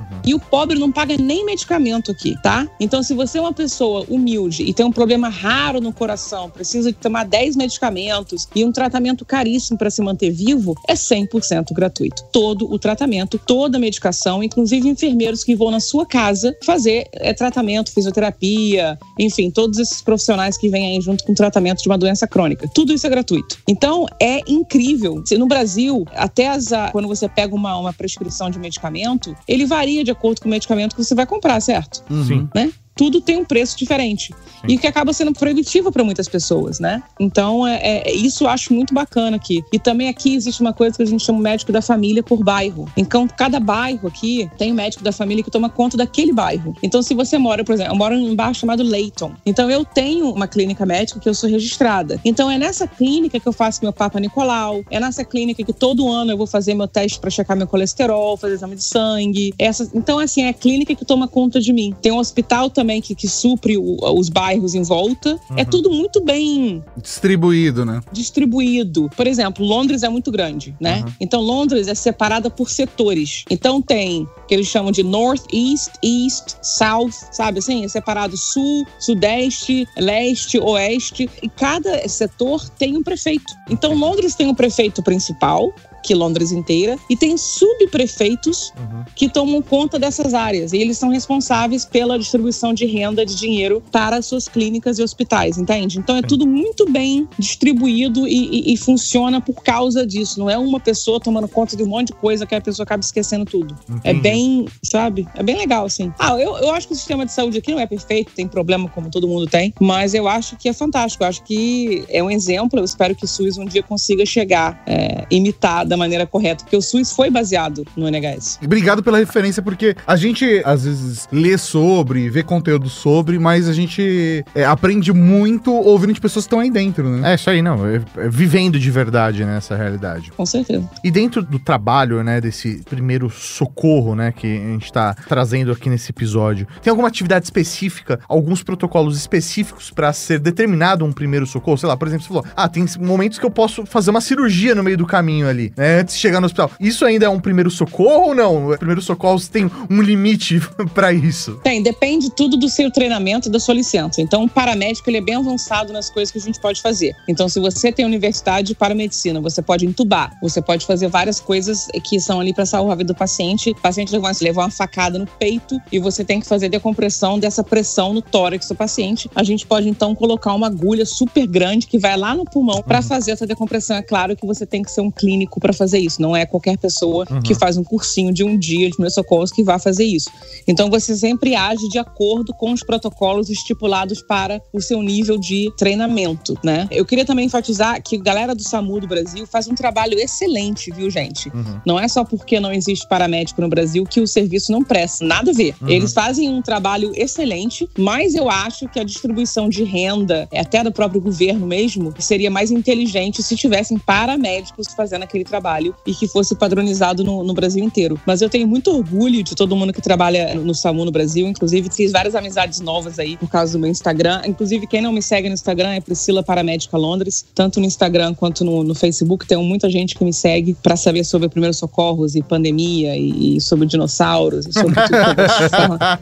pobre não paga nem medicamento aqui, tá? Então, se você é uma pessoa humilde e tem um problema raro no coração, precisa de tomar dez medicamentos e um tratamento caríssimo para se manter vivo, é cem por cento gratuito. Todo o tratamento, toda a medicação, inclusive enfermeiros que vão na sua casa fazer é, tratamento, fisioterapia, enfim, todos esses profissionais que vêm aí junto com o tratamento de uma doença crônica. Tudo isso é gratuito. Então, é incrível. No Brasil, até as, quando você pega uma, uma prescrição de medicamento, ele varia de acordo com o medicamento que você vai comprar, certo? Sim. Né? Tudo tem um preço diferente. Sim. E que acaba sendo proibitivo para muitas pessoas, né? Então, é, é, isso eu acho muito bacana aqui. E também aqui existe uma coisa que a gente chama de médico da família por bairro. Então, cada bairro aqui tem um médico da família que toma conta daquele bairro. Então, se você mora, por exemplo, eu moro em um bairro chamado Leighton. Então, eu tenho uma clínica médica que eu sou registrada. Então, é nessa clínica que eu faço meu Papa Nicolau. É nessa clínica que todo ano eu vou fazer meu teste para checar meu colesterol, fazer exame de sangue. Essa, então, assim, é a clínica que toma conta de mim. Tem um hospital também que, que supre o, os bairros em volta. Uhum. É tudo muito bem... distribuído, né? Distribuído. Por exemplo, Londres é muito grande, né? Uhum. Então, Londres é separada por setores. Então, tem que eles chamam de North, East, East, South, sabe assim? É separado Sul, Sudeste, Leste, Oeste. E cada setor tem um prefeito. Então, Londres tem um prefeito principal, que Londres inteira, e tem subprefeitos uhum. que tomam conta dessas áreas, e eles são responsáveis pela distribuição de renda, de dinheiro para as suas clínicas e hospitais, entende? Então é Sim. tudo muito bem distribuído e, e, e funciona por causa disso, não é uma pessoa tomando conta de um monte de coisa que a pessoa acaba esquecendo tudo. Entendi. É bem, sabe? É bem legal, assim. Ah, eu, eu acho que o sistema de saúde aqui não é perfeito, tem problema como todo mundo tem, mas eu acho que é fantástico, eu acho que é um exemplo, eu espero que o SUS um dia consiga chegar, é, imitar da maneira correta, porque o SUS foi baseado no N H S. Obrigado pela referência, porque a gente às vezes lê sobre, vê conteúdo sobre, mas a gente é, aprende muito ouvindo de pessoas que estão aí dentro, né? É isso aí, não, é, é vivendo de verdade, né, essa realidade. Com certeza. E dentro do trabalho, né, desse primeiro socorro, né, que a gente tá trazendo aqui nesse episódio, tem alguma atividade específica, alguns protocolos específicos para ser determinado um primeiro socorro? Sei lá, por exemplo, você falou, ah, tem momentos que eu posso fazer uma cirurgia no meio do caminho ali, né, antes de chegar no hospital. Isso ainda é um primeiro socorro ou não? Primeiro socorro tem um limite pra isso? Tem, depende tudo do seu treinamento e da sua licença. Então, o paramédico, ele é bem avançado nas coisas que a gente pode fazer. Então, se você tem universidade para medicina, você pode entubar, você pode fazer várias coisas que são ali pra salvar a vida do paciente. O paciente levou uma facada no peito e você tem que fazer decompressão dessa pressão no tórax do paciente. A gente pode, então, colocar uma agulha super grande que vai lá no pulmão pra uhum. fazer essa decompressão. É claro que você tem que ser um clínico pra fazer isso. Não é qualquer pessoa uhum. que faz um cursinho de um dia de primeiros socorros que vai fazer isso. Então, você sempre age de acordo com os protocolos estipulados para o seu nível de treinamento, né? Eu queria também enfatizar que a galera do SAMU do Brasil faz um trabalho excelente, viu, gente? Uhum. Não é só porque não existe paramédico no Brasil que o serviço não presta. Nada a ver. Uhum. Eles fazem um trabalho excelente, mas eu acho que a distribuição de renda, até do próprio governo mesmo, seria mais inteligente se tivessem paramédicos fazendo aquele trabalho e que fosse padronizado no, no Brasil inteiro. Mas eu tenho muito orgulho de todo mundo que trabalha no SAMU no Brasil. Inclusive, fiz várias amizades novas aí por causa do meu Instagram. Inclusive, quem não me segue no Instagram é Priscila Paramédica Londres. Tanto no Instagram quanto no, no Facebook. Tem muita gente que me segue para saber sobre primeiros socorros e pandemia e, e sobre dinossauros e sobre tudo que eu gosto de falar.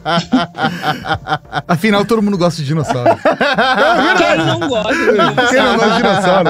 Afinal, todo mundo gosta de dinossauro. Quem não gosta de dinossauro? Quem não gosta de dinossauro?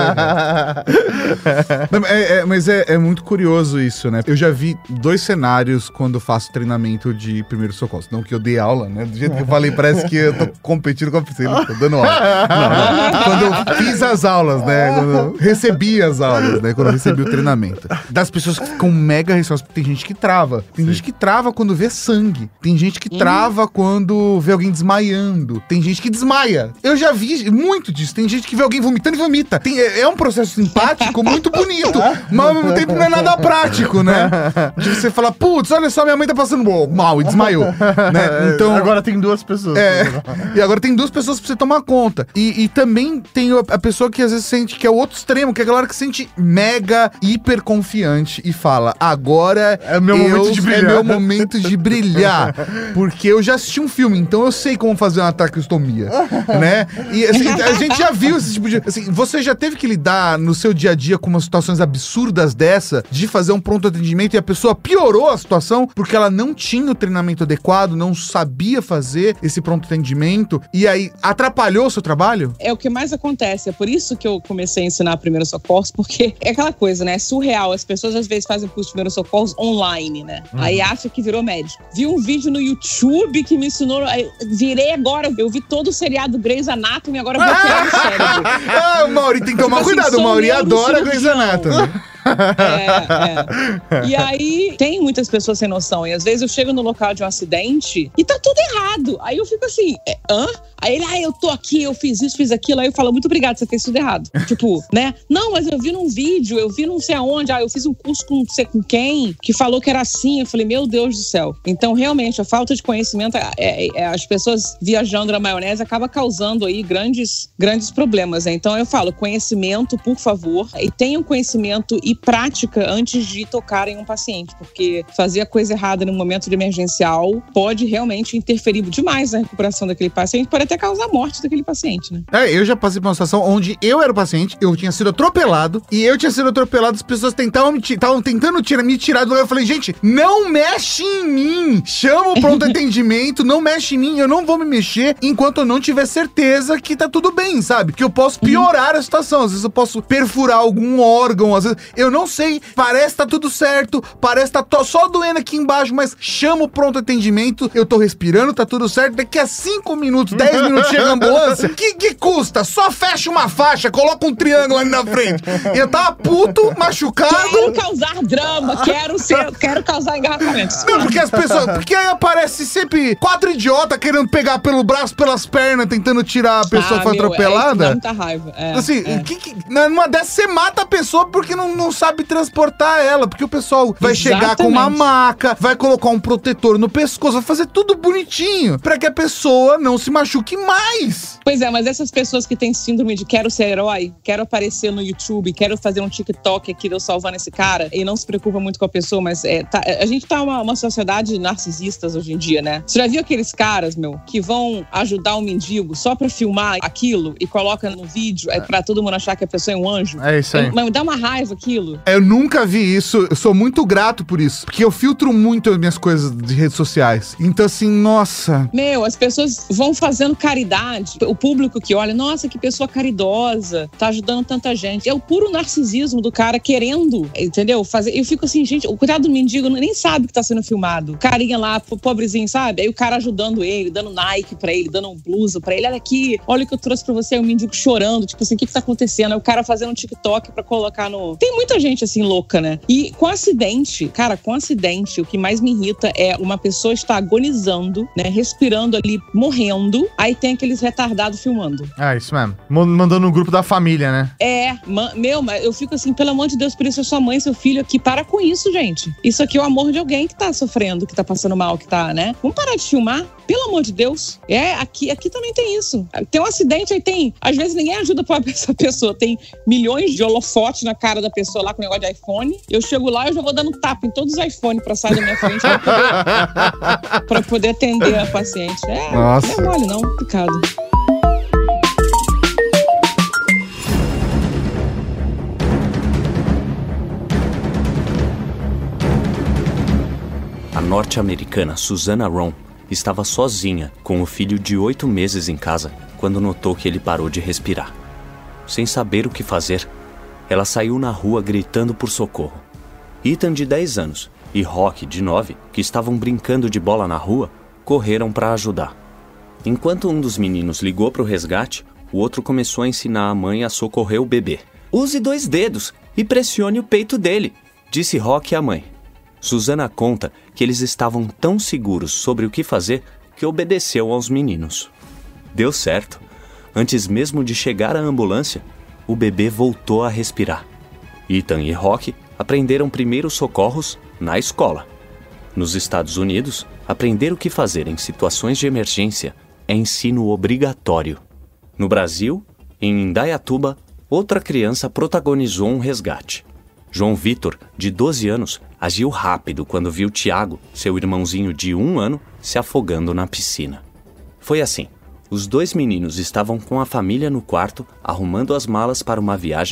Não, é, é, mas é, é muito curioso isso, né? Eu já vi dois cenários quando eu faço treinamento de primeiros socorros. Não que eu dei aula, né? Do jeito que eu falei, parece que eu tô competindo com a piscina, tô dando aula. Não, quando eu fiz as aulas, né? Quando eu recebi as aulas, né? Quando eu recebi o treinamento. Das pessoas que ficam mega receosas. Tem gente que trava. Tem Sim. gente que trava quando vê sangue. Tem gente que hum. trava quando vê alguém desmaiando. Tem gente que desmaia. Eu já vi muito disso. Tem gente que vê alguém vomitando e vomita. Tem, é, é um processo simpático muito bonito, mas ao mesmo tempo não é nada prático, né? De você falar, putz, olha só, minha mãe tá passando mal e desmaiou, né? Então, agora tem duas pessoas. É, e agora tem duas pessoas pra você tomar conta. E, e também tem a pessoa que às vezes sente que é o outro extremo, que é a galera que se sente mega, hiper confiante e fala, agora é meu eu, momento de brilhar. É meu momento de brilhar. Porque eu já assisti um filme, então eu sei como fazer uma traqueostomia, né? E assim, a gente já viu esse tipo de... Assim, você já teve que lidar no seu dia a dia com umas situações absurdas histórias dessa de fazer um pronto atendimento e a pessoa piorou a situação porque ela não tinha o treinamento adequado, não sabia fazer esse pronto atendimento e aí atrapalhou o seu trabalho? É o que mais acontece, é por isso que eu comecei a ensinar primeiros socorros, porque é aquela coisa, né, é surreal, as pessoas às vezes fazem curso de primeiros socorros online, né, uhum. Aí acha que virou médico. Vi um vídeo no YouTube que me ensinou, virei agora, eu vi todo o seriado Grey's Anatomy, agora eu vou criar o cérebro. Ah, o Mauri tem que tomar tipo cuidado, assim, o Mauri adora Grey's Anatomy. É, é. E aí tem muitas pessoas sem noção. E às vezes eu chego no local de um acidente e tá tudo errado. Aí eu fico assim, é, hã? Aí ele, ah, eu tô aqui, eu fiz isso, fiz aquilo. Aí eu falo, muito obrigado, você fez tudo errado. Tipo, né? Não, mas eu vi num vídeo, eu vi não sei aonde. Ah, eu fiz um curso com não sei com quem, que falou que era assim. Eu falei, meu Deus do céu. Então, realmente, a falta de conhecimento, é, é, é, as pessoas viajando na maionese acaba causando aí grandes, grandes problemas, né? Então eu falo, conhecimento, por favor, e tenham conhecimento e prática antes de tocar em um paciente, porque fazer a coisa errada no momento de emergencial pode realmente interferir demais na recuperação daquele paciente, pode até causar a morte daquele paciente, né? É, eu já passei por uma situação onde eu era o paciente, eu tinha sido atropelado, e eu tinha sido atropelado, as pessoas tentavam me estavam tentando tirar, me tirar do lugar. Eu falei, gente, não mexe em mim, chama o pronto atendimento, não mexe em mim, eu não vou me mexer enquanto eu não tiver certeza que tá tudo bem, sabe? Que eu posso piorar a situação, às vezes eu posso perfurar algum órgão, às vezes eu não sei, parece que tá tudo certo, parece que tá só doendo aqui embaixo, mas chama o pronto atendimento, eu tô respirando, tá tudo certo, daqui a cinco minutos, dez minutos chega a ambulância, que, que custa? Só fecha uma faixa, coloca um triângulo ali na frente. Eu tava puto, machucado. Quero causar drama, quero ser, quero causar engarrafamento. Não, porque as pessoas, porque aí aparece sempre quatro idiotas querendo pegar pelo braço, pelas pernas, tentando tirar a pessoa ah, que foi meu, atropelada. É, dá muita raiva. É, assim, é. Que, que, numa dessas você mata a pessoa porque não, não sabe transportar ela, porque o pessoal vai Exatamente. chegar com uma maca, vai colocar um protetor no pescoço, vai fazer tudo bonitinho, pra que a pessoa não se machuque mais. Pois é, mas essas pessoas que têm síndrome de quero ser herói, quero aparecer no YouTube, quero fazer um TikTok aqui de eu salvando esse cara, e não se preocupa muito com a pessoa, mas é, tá, a gente tá uma, uma sociedade narcisistas hoje em dia, né? Você já viu aqueles caras, meu, que vão ajudar um mendigo só pra filmar aquilo e coloca no vídeo é. pra todo mundo achar que a pessoa é um anjo? É isso aí. Mas me dá uma raiva aquilo. Eu nunca vi isso, eu sou muito grato por isso, porque eu filtro muito as minhas coisas de redes sociais. Então assim, nossa... Meu, as pessoas vão fazendo caridade, o público que olha, nossa, que pessoa caridosa, tá ajudando tanta gente. É o puro narcisismo do cara querendo, entendeu? Fazer. Eu fico assim, gente, o coitado do mendigo nem sabe que tá sendo filmado. O carinha lá, pobrezinho, sabe? Aí o cara ajudando ele, dando Nike pra ele, dando um blusa pra ele. Olha aqui, olha o que eu trouxe pra você. Aí o mendigo chorando, tipo assim, o que que tá acontecendo? Aí o cara fazendo um TikTok pra colocar no... Tem muita gente assim louca, né? E com acidente, cara, com acidente, o que mais me irrita é uma pessoa estar agonizando, né? Respirando ali, morrendo. Aí tem aqueles retardados filmando. Ah, isso mesmo. Mandando no grupo da família, né? É, man, meu, mas eu fico assim, pelo amor de Deus, por isso é sua mãe, seu filho aqui, para com isso, gente. Isso aqui é o amor de alguém que tá sofrendo, que tá passando mal, que tá, né? Vamos parar de filmar? Pelo amor de Deus. É, aqui, aqui também tem isso. Tem um acidente, aí tem... Às vezes ninguém ajuda pra essa pessoa. Tem milhões de holofotes na cara da pessoa lá com o negócio de iPhone. Eu chego lá e eu já vou dando tapa em todos os iPhones pra sair da minha frente pra poder, pra poder atender a paciente. É, Nossa. Não é mole não, picado. A norte-americana Susanna Ron estava sozinha com o filho de oito meses em casa quando notou que ele parou de respirar. Sem saber o que fazer, ela saiu na rua gritando por socorro. Ethan, de dez anos, e Rock, de nove, que estavam brincando de bola na rua, correram para ajudar. Enquanto um dos meninos ligou para o resgate, o outro começou a ensinar a mãe a socorrer o bebê. Use dois dedos e pressione o peito dele, disse Rock à mãe. Susanna conta que eles estavam tão seguros sobre o que fazer que obedeceu aos meninos. Deu certo. Antes mesmo de chegar à ambulância, o bebê voltou a respirar. Ethan e Rock aprenderam primeiros socorros na escola. Nos Estados Unidos, aprender o que fazer em situações de emergência é ensino obrigatório. No Brasil, em Indaiatuba, outra criança protagonizou um resgate. João Vitor, de doze anos, agiu rápido quando viu Tiago, seu irmãozinho de um ano, se afogando na piscina. Foi assim. Os dois meninos estavam com a família no quarto, arrumando as malas para uma viagem,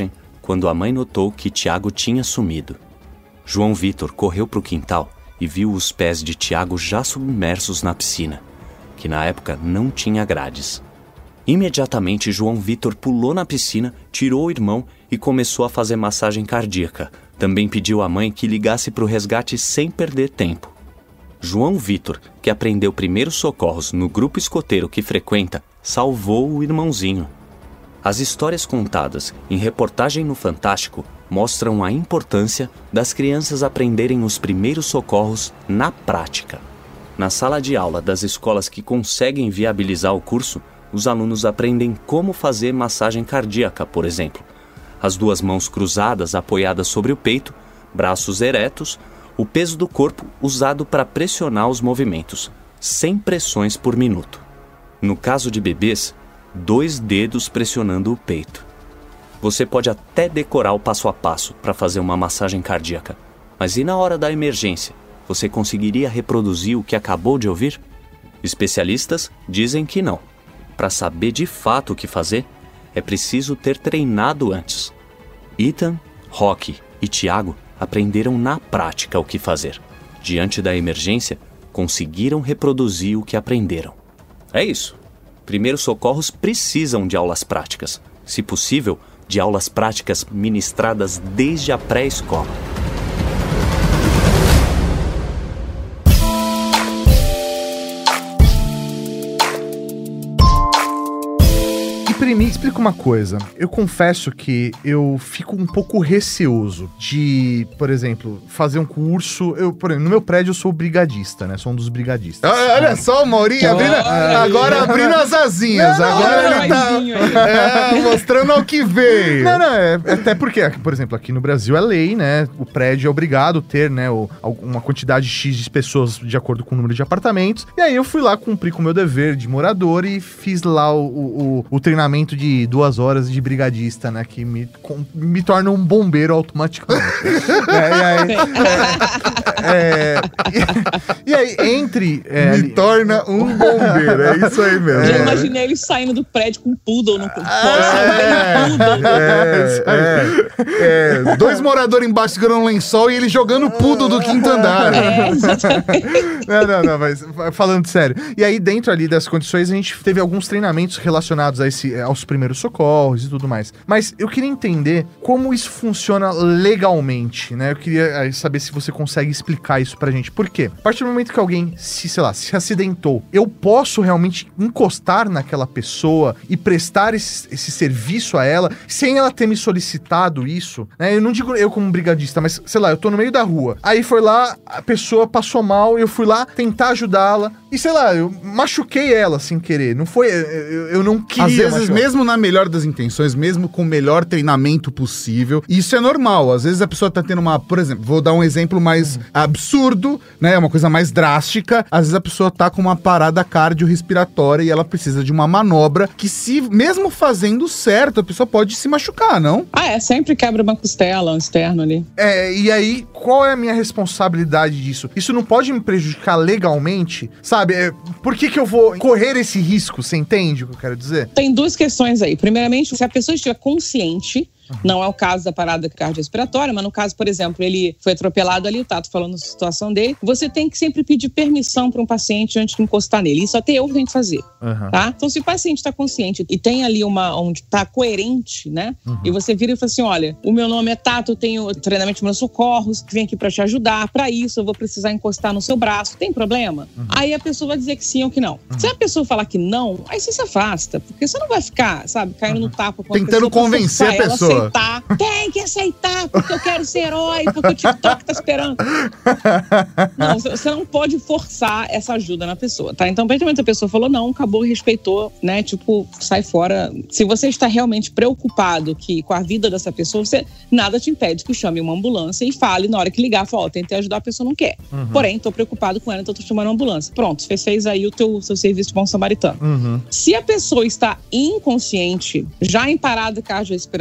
quando a mãe notou que Tiago tinha sumido. João Vitor correu para o quintal e viu os pés de Tiago já submersos na piscina, que na época não tinha grades. Imediatamente, João Vitor pulou na piscina, tirou o irmão e começou a fazer massagem cardíaca. Também pediu à mãe que ligasse para o resgate sem perder tempo. João Vitor, que aprendeu primeiros socorros no grupo escoteiro que frequenta, salvou o irmãozinho. As histórias contadas em reportagem no Fantástico mostram a importância das crianças aprenderem os primeiros socorros na prática. Na sala de aula das escolas que conseguem viabilizar o curso, os alunos aprendem como fazer massagem cardíaca, por exemplo. As duas mãos cruzadas apoiadas sobre o peito, braços eretos, o peso do corpo usado para pressionar os movimentos, cem pressões por minuto. No caso de bebês, dois dedos pressionando o peito. Você pode até decorar o passo a passo para fazer uma massagem cardíaca, mas e na hora da emergência? Você conseguiria reproduzir o que acabou de ouvir? Especialistas dizem que não. Para saber de fato o que fazer, é preciso ter treinado antes. Ethan, Rocky e Tiago aprenderam na prática o que fazer. Diante da emergência, conseguiram reproduzir o que aprenderam. É isso. Primeiros socorros precisam de aulas práticas. Se possível, de aulas práticas ministradas desde a pré-escola. Me explica uma coisa. Eu confesso que eu fico um pouco receoso de, por exemplo, fazer um curso. Eu, por exemplo, no meu prédio eu sou brigadista, né? Sou um dos brigadistas. Ah, olha só o Maurinho abrindo, agora abrindo as asinhas. Não, não, agora não, ele tá é, mostrando ao que veio. Não, não, é, até porque, por exemplo, aqui no Brasil é lei, né? O prédio é obrigado a ter, né, o, uma quantidade X de pessoas de acordo com o número de apartamentos. E aí eu fui lá cumprir com o meu dever de morador e fiz lá o, o, o treinamento de duas horas de brigadista, né? Que me, com, me torna um bombeiro automaticamente. é, e aí, é, é, e, e aí, entre... É, me ali, torna um bombeiro, é isso aí mesmo. Já é. imaginei ele saindo do prédio com um poodle no corpo. É, é, é, dois moradores embaixo segurando um lençol e ele jogando poodle do quinto andar. É, exatamente. Não, não, não, mas falando sério. E aí, dentro ali das condições, a gente teve alguns treinamentos relacionados a esse, aos primeiros socorros e tudo mais. Mas eu queria entender como isso funciona legalmente, né? Eu queria saber se você consegue explicar isso pra gente. Por quê? A partir do momento que alguém se, sei lá, se acidentou, eu posso realmente encostar naquela pessoa e prestar esse, esse serviço a ela, sem ela ter me solicitado isso, né? Eu não digo eu como brigadista, mas, sei lá, eu tô no meio da rua. Aí foi lá, a pessoa passou mal, eu fui lá tentar ajudá-la e, sei lá, eu machuquei ela sem querer. Não foi... Eu, eu não queria Às vezes, machucar. mesmo na melhor das intenções, mesmo com o melhor treinamento possível, isso é normal. Às vezes a pessoa tá tendo uma... Por exemplo, vou dar um exemplo mais uhum. absurdo, né? Uma coisa mais drástica. Às vezes a pessoa tá com uma parada cardiorrespiratória e ela precisa de uma manobra que, se mesmo fazendo certo, a pessoa pode se machucar, não? Ah, é. Sempre quebra uma costela, um externo ali. É, e aí, qual é a minha responsabilidade disso? Isso não pode me prejudicar legalmente? Sabe? É, por que que eu vou correr esse risco? Você entende o que eu quero dizer? Tem duas questões aí. Primeiramente, se a pessoa estiver consciente, não é o caso da parada cardiorrespiratória, mas no caso, por exemplo, ele foi atropelado ali, o Tato falando da situação dele, você tem que sempre pedir permissão para um paciente antes de encostar nele. Isso até eu tenho que fazer, uhum. tá? Então, se o paciente está consciente e tem ali uma, onde está coerente, né? Uhum. E você vira e fala assim, olha, o meu nome é Tato, eu tenho treinamento de meus socorros, vim aqui para te ajudar, para isso eu vou precisar encostar no seu braço, tem problema? Uhum. Aí a pessoa vai dizer que sim ou que não. Uhum. Se a pessoa falar que não, aí você se afasta, porque você não vai ficar, sabe, caindo uhum. no tapa com a tentando pessoa, convencer a pessoa. Aceitar. Tem que aceitar, porque eu quero ser herói, porque o TikTok tá esperando. Não, você não pode forçar essa ajuda na pessoa, tá? Então, praticamente a pessoa falou não, acabou, respeitou, né? Tipo, sai fora. Se você está realmente preocupado que, com a vida dessa pessoa, você, nada te impede que chame uma ambulância e fale na hora que ligar, fala, ó, tentei ajudar, a pessoa não quer. Uhum. Porém, tô preocupado com ela, então tô chamando uma ambulância. Pronto, você fez aí o teu, seu serviço de bom samaritano. Uhum. Se a pessoa está inconsciente, já em parada cardiorrespiratória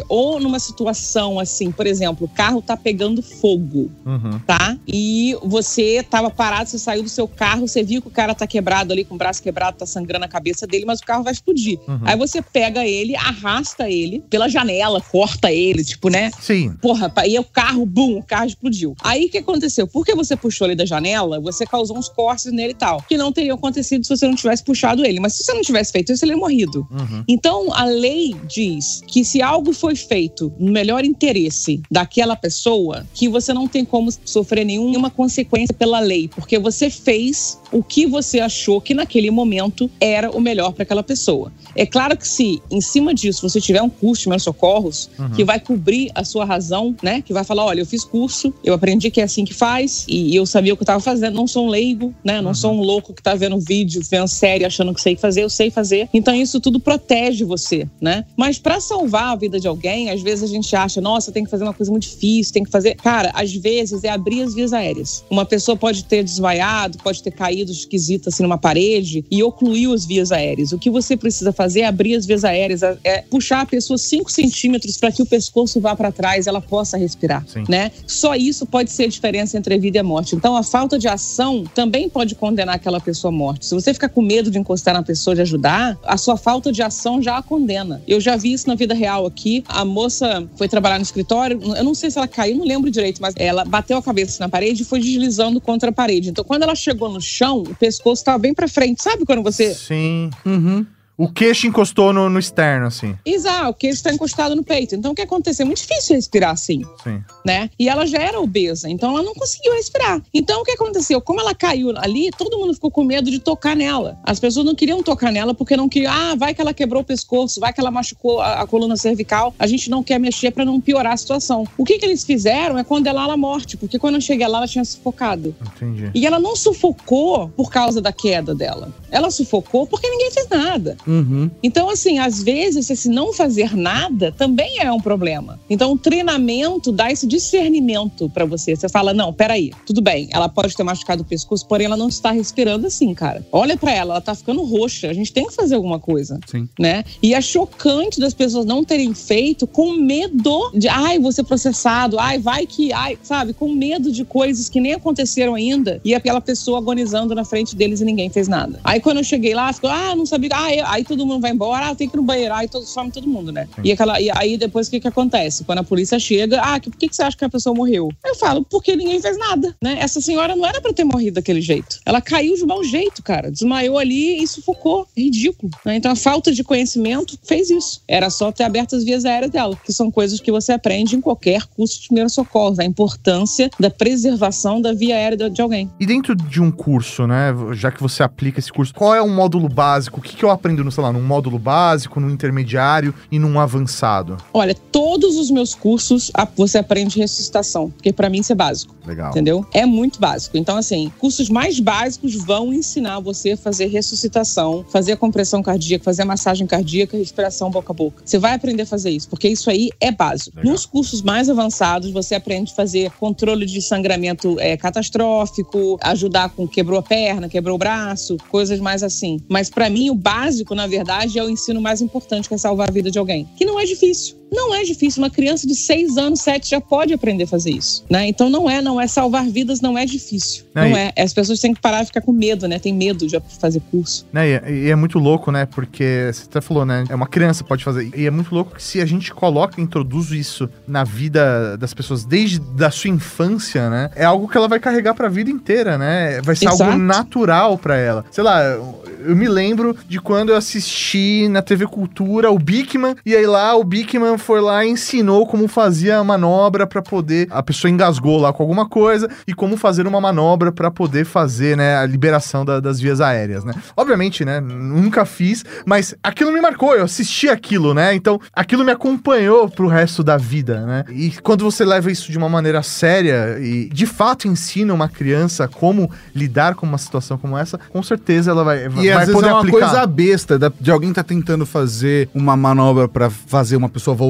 você, ou numa situação assim, por exemplo, o carro tá pegando fogo, Uhum. tá? E você tava parado, você saiu do seu carro, você viu que o cara tá quebrado ali, com o braço quebrado, tá sangrando a cabeça dele, mas o carro vai explodir. Uhum. Aí você pega ele, arrasta ele pela janela, corta ele, tipo, né? Sim. Porra, aí o carro, bum, o carro explodiu. Aí o que aconteceu? Porque você puxou ele da janela, você causou uns cortes nele e tal, que não teriam acontecido se você não tivesse puxado ele. Mas se você não tivesse feito isso, ele ia morrido. Uhum. Então, a lei diz que se algo foi feito no melhor interesse daquela pessoa, que você não tem como sofrer nenhuma consequência pela lei, porque você fez o que você achou que naquele momento era o melhor para aquela pessoa. É claro que se, em cima disso, você tiver um curso de primeiros socorros, uhum. que vai cobrir a sua razão, né? Que vai falar, olha, eu fiz curso, eu aprendi que é assim que faz, e eu sabia o que eu estava fazendo, não sou um leigo, né? Não uhum. sou um louco que tá vendo vídeo, vendo série, achando que sei fazer, eu sei fazer. Então isso tudo protege você, né? Mas para salvar a vida de alguém, às vezes a gente acha, nossa, tem que fazer uma coisa muito difícil, tem que fazer... Cara, às vezes é abrir as vias aéreas. Uma pessoa pode ter desmaiado, pode ter caído esquisito assim numa parede e ocluiu as vias aéreas. O que você precisa fazer é abrir as vias aéreas, é puxar a pessoa cinco centímetros para que o pescoço vá para trás e ela possa respirar, Sim. né? Só isso pode ser a diferença entre a vida e a morte. Então a falta de ação também pode condenar aquela pessoa à morte. Se você ficar com medo de encostar na pessoa, de ajudar, a sua falta de ação já a condena. Eu já vi isso na vida real aqui. A moça foi trabalhar no escritório, eu não sei se ela caiu, não lembro direito, mas ela bateu a cabeça na parede e foi deslizando contra a parede. Então quando ela chegou no chão, o pescoço estava bem para frente. Sabe quando você... Sim. Uhum. O queixo encostou no, no externo, assim. Exato, o queixo está encostado no peito. Então, o que aconteceu? É muito difícil respirar assim. Sim. Né? E ela já era obesa, então ela não conseguiu respirar. Então, o que aconteceu? Como ela caiu ali, todo mundo ficou com medo de tocar nela. As pessoas não queriam tocar nela porque não queriam... Ah, vai que ela quebrou o pescoço, vai que ela machucou a, a coluna cervical. A gente não quer mexer para não piorar a situação. O que, que eles fizeram é condená-la à morte, porque quando eu cheguei lá, ela tinha sufocado. Entendi. E ela não sufocou por causa da queda dela. Ela sufocou porque ninguém fez nada. Uhum. Então, assim, às vezes, esse não fazer nada também é um problema. Então, o treinamento dá esse discernimento pra você. Você fala, não, peraí, tudo bem, ela pode ter machucado o pescoço, porém ela não está respirando assim, cara. Olha pra ela, ela tá ficando roxa. A gente tem que fazer alguma coisa. Sim. Né? E é chocante das pessoas não terem feito com medo de, ai, vou ser processado, ai, vai que, ai, sabe? Com medo de coisas que nem aconteceram ainda e aquela pessoa agonizando na frente deles e ninguém fez nada. Aí, quando eu cheguei lá, ficou, ah, não sabia, ah, eu... aí todo mundo vai embora, ah, tem que ir no banheiro, aí todo, some todo mundo, né? E, aquela, e aí depois o que que acontece? Quando a polícia chega, ah, por que, que você acha que a pessoa morreu? Eu falo, porque ninguém fez nada, né? Essa senhora não era pra ter morrido daquele jeito. Ela caiu de mau jeito, cara. Desmaiou ali e sufocou. É ridículo, né? Então a falta de conhecimento fez isso. Era só ter aberto as vias aéreas dela, que são coisas que você aprende em qualquer curso de primeiros socorros, a importância da preservação da via aérea de alguém. E dentro de um curso, né, já que você aplica esse curso, qual é um módulo básico? O que que eu aprendo, no, sei lá, num módulo básico, num intermediário e num avançado? Olha, todos os meus cursos você aprende ressuscitação, porque pra mim isso é básico. Legal. Entendeu? É muito básico. Então, assim, cursos mais básicos vão ensinar você a fazer ressuscitação, fazer a compressão cardíaca, fazer a massagem cardíaca, respiração boca a boca. Você vai aprender a fazer isso, porque isso aí é básico. Legal. Nos cursos mais avançados, você aprende a fazer controle de sangramento é, catastrófico, ajudar com quebrou a perna, quebrou o braço, coisas mais assim. Mas pra mim, o básico, na verdade, é o ensino mais importante, que é salvar a vida de alguém. Que não é difícil. Não é difícil. Uma criança de seis anos, sete, já pode aprender a fazer isso, né? Então não é, não é salvar vidas, não é difícil. Não, não é. As pessoas têm que parar de ficar com medo, né? Tem medo de fazer curso. Né? E, é, e é muito louco, né? Porque você até falou, né? É uma criança pode fazer. E é muito louco que se a gente coloca, introduz isso na vida das pessoas desde da sua infância, né? É algo que ela vai carregar pra vida inteira, né? Vai ser Exato. Algo natural pra ela. Sei lá, eu me lembro de quando eu assisti na T V Cultura o Bikman, e aí lá o Bikman foi lá e ensinou como fazia a manobra pra poder... A pessoa engasgou lá com alguma coisa e como fazer uma manobra pra poder fazer, né, a liberação da, das vias aéreas, né? Obviamente, né, nunca fiz, mas aquilo me marcou, eu assisti aquilo, né? Então, aquilo me acompanhou pro resto da vida, né? E quando você leva isso de uma maneira séria e, de fato, ensina uma criança como lidar com uma situação como essa, com certeza ela vai, vai e, às poder vezes é uma aplicar. Coisa besta de alguém tá tentando fazer uma manobra pra fazer uma pessoa voltar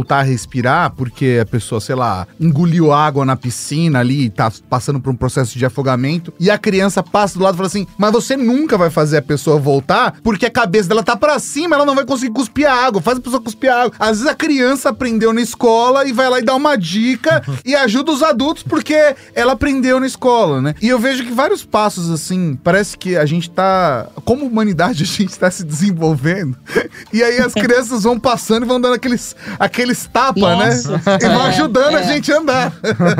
voltar a respirar, porque a pessoa, sei lá, engoliu água na piscina ali, tá passando por um processo de afogamento, e a criança passa do lado e fala assim, mas você nunca vai fazer a pessoa voltar, porque a cabeça dela tá pra cima, ela não vai conseguir cuspir a água, faz a pessoa cuspir a água. Às vezes a criança aprendeu na escola e vai lá e dá uma dica e ajuda os adultos, porque ela aprendeu na escola, né? E eu vejo que vários passos, assim, parece que a gente tá, como humanidade, a gente tá se desenvolvendo, e aí as crianças vão passando e vão dando aqueles, aqueles tapas, né? E vão ajudando é, é. a gente a andar.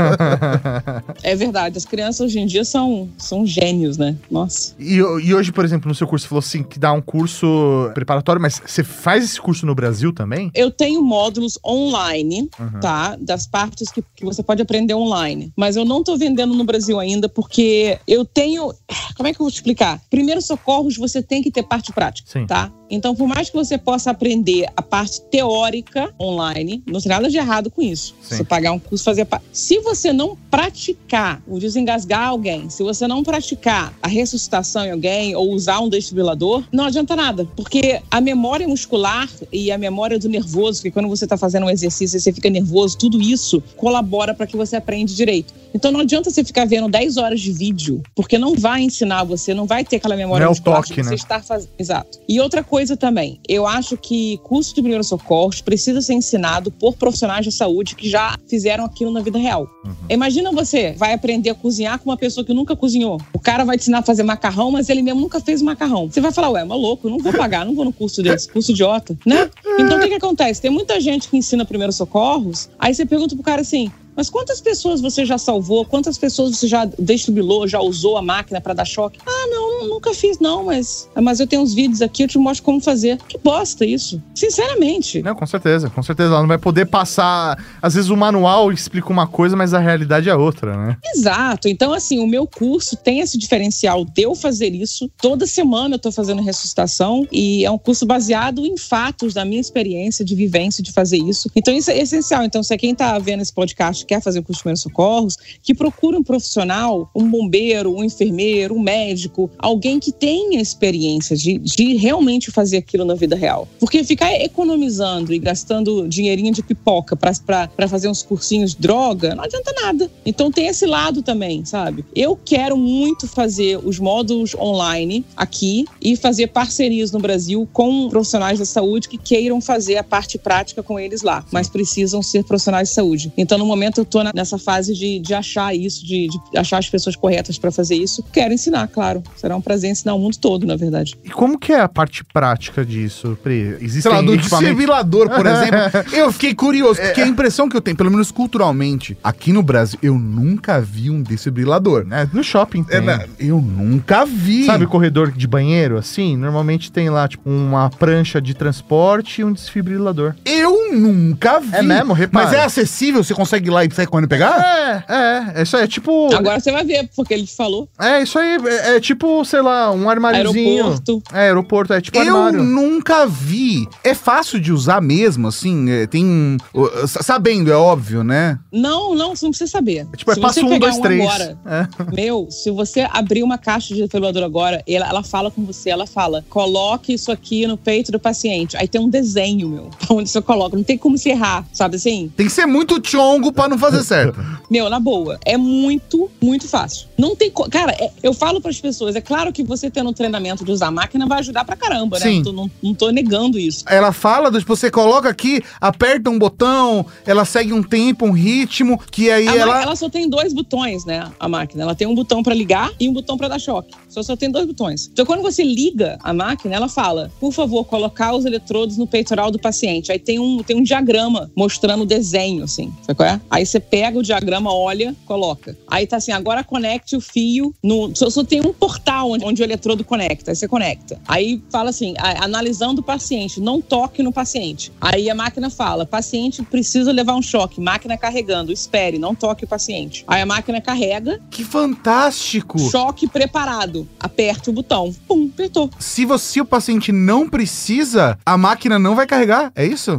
É verdade, as crianças hoje em dia são, são gênios, né? Nossa. E, e hoje, por exemplo, no seu curso, você falou assim, que dá um curso preparatório, mas você faz esse curso no Brasil também? Eu tenho módulos online, uhum. tá? Das partes que, que você pode aprender online. Mas eu não tô vendendo no Brasil ainda, porque eu tenho... Como é que eu vou te explicar? Primeiros socorros, você tem que ter parte prática, Sim. tá? Então, por mais que você possa aprender a parte teórica online, não tem nada de errado com isso. Sim. Você pagar um curso, fazer... Pa... Se você não praticar o desengasgar alguém, se você não praticar a ressuscitação em alguém ou usar um desfibrilador, não adianta nada. Porque a memória muscular e a memória do nervoso, que quando você está fazendo um exercício e você fica nervoso, tudo isso colabora para que você aprenda direito. Então, não adianta você ficar vendo dez horas de vídeo, porque não vai ensinar você, não vai ter aquela memória não muscular é o toque, que você né? está fazendo. Exato. E outra coisa também, eu acho que curso de primeiros socorros precisa ser ensinado por profissionais de saúde que já fizeram aquilo na vida real. Uhum. Imagina você vai aprender a cozinhar com uma pessoa que nunca cozinhou. O cara vai te ensinar a fazer macarrão, mas ele mesmo nunca fez macarrão. Você vai falar, ué, maluco, eu não vou pagar, não vou no curso desse, curso idiota, né? Então, o que que acontece? Tem muita gente que ensina primeiros socorros, aí você pergunta pro cara assim, mas quantas pessoas você já salvou? Quantas pessoas você já desfibrilou, já usou a máquina para dar choque? Ah, não, nunca fiz não, mas, mas eu tenho uns vídeos aqui, eu te mostro como fazer. Que bosta isso, sinceramente. Não, com certeza, com certeza. Ela não vai poder passar... Às vezes o manual explica uma coisa, mas a realidade é outra, né? Exato. Então, assim, o meu curso tem esse diferencial de eu fazer isso. Toda semana eu tô fazendo ressuscitação e é um curso baseado em fatos da minha experiência de vivência de fazer isso. Então, isso é essencial. Então, se quem tá vendo esse podcast quer fazer o curso de primeiros socorros, que procure um profissional, um bombeiro, um enfermeiro, um médico, alguém que tenha experiência de, de realmente fazer aquilo na vida real. Porque ficar economizando e gastando dinheirinho de pipoca para fazer uns cursinhos de droga, não adianta nada. Então tem esse lado também, sabe? Eu quero muito fazer os módulos online aqui e fazer parcerias no Brasil com profissionais da saúde que queiram fazer a parte prática com eles lá, mas precisam ser profissionais de saúde. Então, no momento, eu tô nessa fase de, de achar isso, de, de achar as pessoas corretas para fazer isso. Quero ensinar, claro. Será um prazer ensinar o mundo todo, na verdade. E como que é a parte prática disso, Pri? Existe Sei lá, do desfibrilador, por exemplo. Eu fiquei curioso, porque a impressão que eu tenho, pelo menos culturalmente, aqui no Brasil, eu nunca vi um desfibrilador. É, no shopping tem. É, eu nunca vi. Sabe o corredor de banheiro, assim? Normalmente tem lá, tipo, uma prancha de transporte e um desfibrilador. Eu nunca vi. É mesmo? Repara. Mas é acessível? Você consegue ir lá e sair correndo pegar? É, é. Isso aí é tipo... Agora você vai ver, porque ele te falou. É, isso aí é, é tipo, sei lá, um armáriozinho. Aeroporto. É, aeroporto, é tipo eu armário. Eu nunca vi. É fácil de usar mesmo, assim? É, tem... Sabendo, é óbvio, né? Não, não, você não precisa saber. É tipo, é passo um, dois, três. Agora, é. Meu, se você abrir uma caixa de desfibrilador agora, ela, ela fala com você, ela fala, coloque isso aqui no peito do paciente. Aí tem um desenho, meu, onde você coloca. Não tem como se errar, sabe assim? Tem que ser muito tchongo pra não fazer certo. Meu, na boa, é muito, muito fácil. Não tem... Co- Cara, é, eu falo pras pessoas, é claro que você tendo um treinamento de usar a máquina vai ajudar pra caramba, né? Sim. Não tô, não, não tô negando isso. Ela fala, tipo, você coloca aqui, aperta um botão, ela segue um tempo, um ritmo, que aí a ela... Ma- ela só tem dois botões, né, a máquina. Ela tem um botão pra ligar e um botão pra dar choque. Só só tem dois botões. Então, quando você liga a máquina, ela fala, por favor, colocar os eletrodos no peitoral do paciente. Aí tem um, tem um diagrama mostrando o desenho, assim. Sabe qual é? Aí você pega o diagrama, olha, coloca. Aí tá assim, agora conecte o fio no... Só, só tem um portal onde, onde o eletrodo conecta. Aí você conecta. Aí fala assim, a, analisando o paciente, não toque no paciente. Aí a máquina fala, paciente precisa levar um choque. Máquina carregando, espere, não toque o paciente. Aí a máquina carrega. Que fantástico! Choque preparado. Aperte o botão. Pum, apertou. Se você, o paciente não precisa, a máquina não vai carregar, é isso? Exato.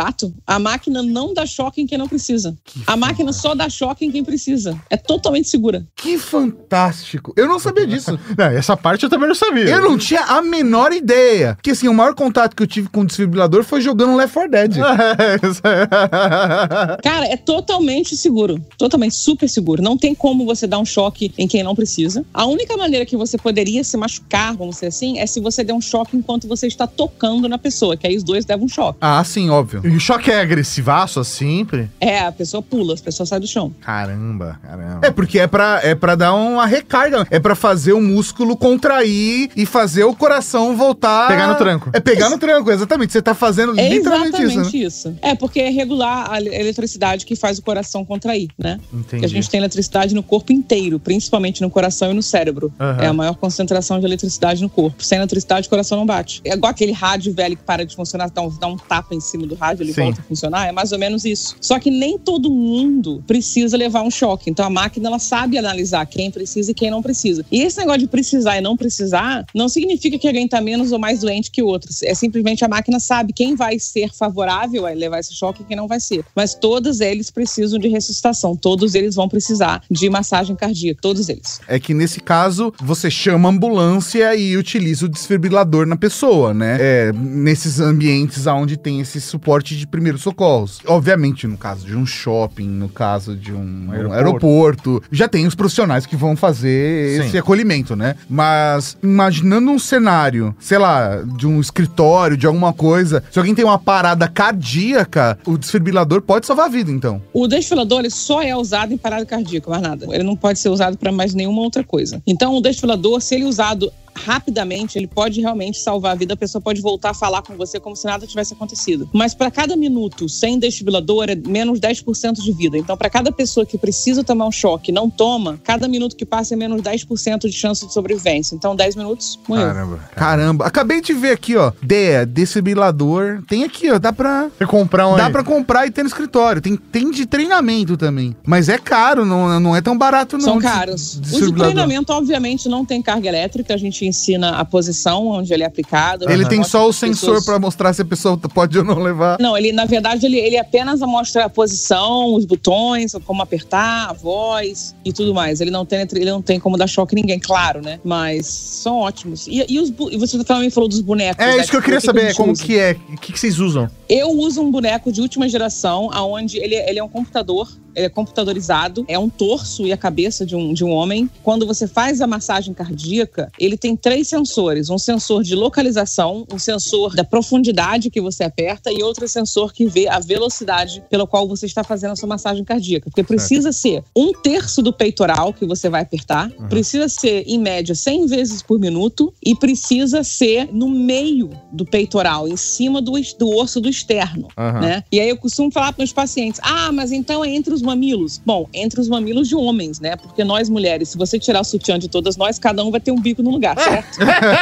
Exato. A máquina não dá choque em quem não precisa. Que a máquina só dá choque em quem precisa. É totalmente segura. Que fantástico. Eu não sabia disso. Não, essa parte eu também não sabia. Eu não tinha a menor ideia. Porque assim, o maior contato que eu tive com o desfibrilador foi jogando Left four Dead. Cara, é totalmente seguro. Totalmente super seguro. Não tem como você dar um choque em quem não precisa. A única maneira que você poderia se machucar, vamos dizer assim, é se você der um choque enquanto você está tocando na pessoa, que aí os dois levam um choque. Ah, sim, óbvio. E o choque é agressivaço, assim? É, a pessoa pula, a pessoa sai do chão. Caramba, caramba. É, porque é pra, é pra dar uma recarga. É pra fazer o músculo contrair e fazer o coração voltar... Pegar no tranco. É pegar no tranco, exatamente. Você tá fazendo é literalmente isso, né? exatamente isso. É, porque é regular a eletricidade que faz o coração contrair, né? Entendi. Porque a gente tem eletricidade no corpo inteiro, principalmente no coração e no cérebro. Uhum. É a maior concentração de eletricidade no corpo. Sem eletricidade, o coração não bate. É igual aquele rádio velho que para de funcionar, dá um, dá um tapa em cima do rádio, ele Sim. volta a funcionar. É mais ou menos isso. Só que nem todo mundo precisa levar um choque. Então a máquina, ela sabe analisar quem precisa e quem não precisa. E esse negócio de precisar e não precisar não significa que alguém tá menos ou mais doente que outros. É simplesmente a máquina sabe quem vai ser favorável a levar esse choque e quem não vai ser. Mas todos eles precisam de ressuscitação. Todos eles vão precisar de massagem cardíaca. Todos eles. É que nesse caso, você chama a ambulância e utiliza o desfibrilador na pessoa, né? É, nesses ambientes onde tem esse suporte de primeiros socorros. Obviamente, no caso de um shopping, no caso de um aeroporto, um aeroporto já tem os profissionais que vão fazer Sim. esse acolhimento, né? Mas imaginando um cenário, sei lá, de um escritório, de alguma coisa, se alguém tem uma parada cardíaca, o desfibrilador pode salvar a vida, então. O desfibrilador, ele só é usado em parada cardíaca, mais nada. Ele não pode ser usado para mais nenhuma outra coisa. Então, o desfibrilador, se ele é usado rapidamente, ele pode realmente salvar a vida. A pessoa pode voltar a falar com você como se nada tivesse acontecido. Mas para cada minuto sem desfibrilador é menos dez por cento de vida. Então, para cada pessoa que precisa tomar um choque e não toma, cada minuto que passa é menos dez por cento de chance de sobrevivência. Então, dez minutos, morreu. Caramba. Caramba. Acabei de ver aqui, ó. D E A, desfibrilador. Tem aqui, ó. Dá pra... Você comprar um Dá aí. pra comprar e ter no escritório. Tem, tem de treinamento também. Mas é caro, não, não é tão barato, não. São caros. O de treinamento, obviamente, não tem carga elétrica. A gente ensina a posição onde ele é aplicado. Ele tem só o sensor pessoas... para mostrar se a pessoa pode ou não levar. Não, ele, na verdade, ele, ele apenas mostra a posição, os botões, como apertar, a voz e tudo mais. Ele não tem, ele não tem como dar choque em ninguém, claro, né? Mas são ótimos. E, e, os, e você também falou dos bonecos. É né? isso que eu queria que saber, que como usa. que é, o que, que vocês usam? Eu uso um boneco de última geração, onde ele, ele é um computador, ele é computadorizado, é um torso e a cabeça de um, de um homem. Quando você faz a massagem cardíaca, ele tem três sensores. Um sensor de localização, um sensor da profundidade que você aperta e outro sensor que vê a velocidade pela qual você está fazendo a sua massagem cardíaca. Porque precisa ser um terço do peitoral que você vai apertar, uhum. precisa ser, em média, cem vezes por minuto e precisa ser no meio do peitoral, em cima do, do osso do externo, uhum. né? E aí eu costumo falar para meus pacientes, ah, mas então é entre os mamilos. Bom, entre os mamilos de homens, né? Porque nós mulheres, se você tirar o sutiã de todas nós, cada um vai ter um bico no lugar, certo?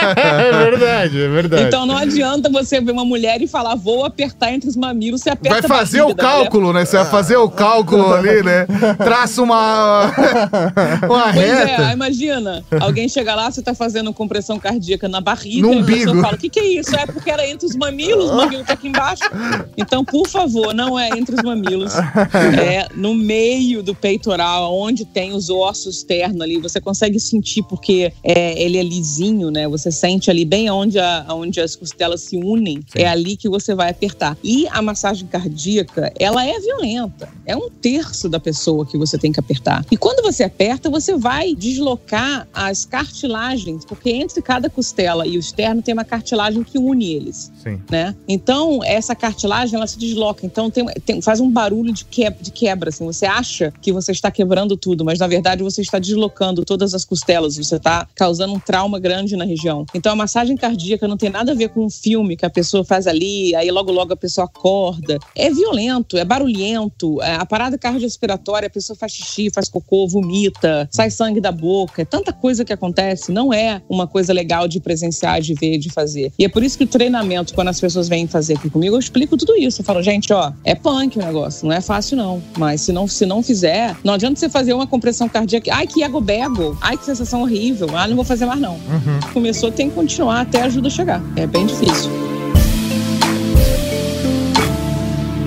É verdade, é verdade. Então não adianta você ver uma mulher e falar, vou apertar entre os mamilos, você aperta vai fazer o cálculo, né? Você vai fazer o cálculo ali, né? Traça uma uma pois reta. É, imagina, alguém chega lá, você tá fazendo compressão cardíaca na barriga, no e a umbigo. pessoa fala, o que que é isso? É porque era entre os mamilos, o mamilo tá aqui embaixo. Então, por favor, não é entre os mamilos, é no meio do peitoral, onde tem os ossos externos ali, você consegue sentir porque é, ele é lisinho, né? Você sente ali bem onde, a, onde as costelas se unem, Sim. é ali que você vai apertar. E a massagem cardíaca, ela é violenta, é um terço da pessoa que você tem que apertar. E quando você aperta, você vai deslocar as cartilagens, porque entre cada costela e o externo tem uma cartilagem que une eles, Sim. né? Então, essa cartilagem, ela se desloca, então tem, tem, faz um barulho de quebra, de quebra, assim, você acha que você está quebrando tudo, mas na verdade você está deslocando todas as costelas, você está causando um trauma grande na região. Então a massagem cardíaca não tem nada a ver com um filme que a pessoa faz ali, aí logo logo a pessoa acorda. É violento, é barulhento, é, a parada cardiorrespiratória, a pessoa faz xixi, faz cocô, vomita, sai sangue da boca, é tanta coisa que acontece, não é uma coisa legal de presenciar, de ver, de fazer. E é por isso que o treinamento, quando as pessoas vêm fazer aqui comigo, eu explico tudo isso. Eu falo, gente, ó, é punk o negócio, não é fácil não, mas se não, se não fizer, não adianta você fazer uma compressão cardíaca, ai que ego-bego, ai que sensação horrível, ah, não vou fazer mais não. Uhum. Começou, tem que continuar até a ajuda chegar, é bem difícil.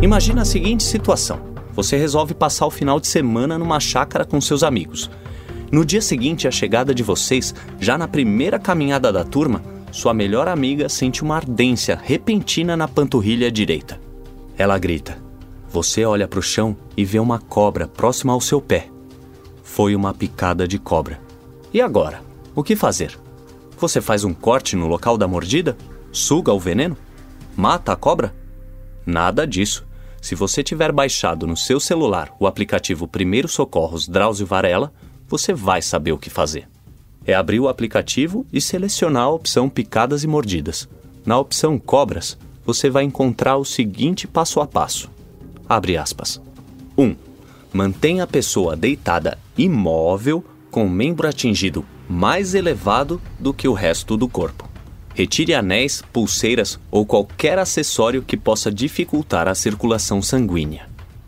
Imagina a seguinte situação. Você resolve passar o final de semana numa chácara com seus amigos. No dia seguinte à chegada de vocês, já na primeira caminhada da turma, sua melhor amiga sente uma ardência repentina na panturrilha direita. Ela grita. Você olha para o chão e vê uma cobra próxima ao seu pé. Foi uma picada de cobra. E agora? O que fazer? Você faz um corte no local da mordida? Suga o veneno? Mata a cobra? Nada disso. Se você tiver baixado no seu celular o aplicativo Primeiros Socorros Drauzio Varela, você vai saber o que fazer. É abrir o aplicativo e selecionar a opção Picadas e Mordidas. Na opção Cobras, você vai encontrar o seguinte passo a passo. Abre aspas. um. Mantenha a pessoa deitada imóvel com o membro atingido mais elevado do que o resto do corpo. Retire anéis, pulseiras ou qualquer acessório que possa dificultar a circulação sanguínea.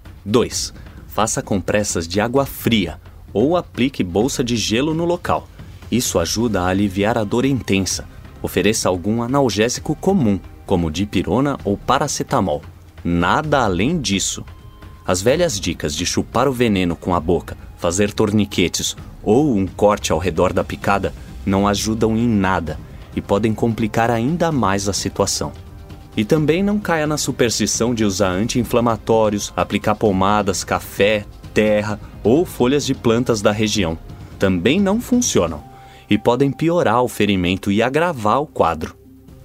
dois. Faça compressas de água fria ou aplique bolsa de gelo no local. Isso ajuda a aliviar a dor intensa. Ofereça algum analgésico comum, como dipirona ou paracetamol. Nada além disso. As velhas dicas de chupar o veneno com a boca, fazer torniquetes ou um corte ao redor da picada não ajudam em nada e podem complicar ainda mais a situação. E também não caia na superstição de usar anti-inflamatórios, aplicar pomadas, café, terra ou folhas de plantas da região. Também não funcionam e podem piorar o ferimento e agravar o quadro.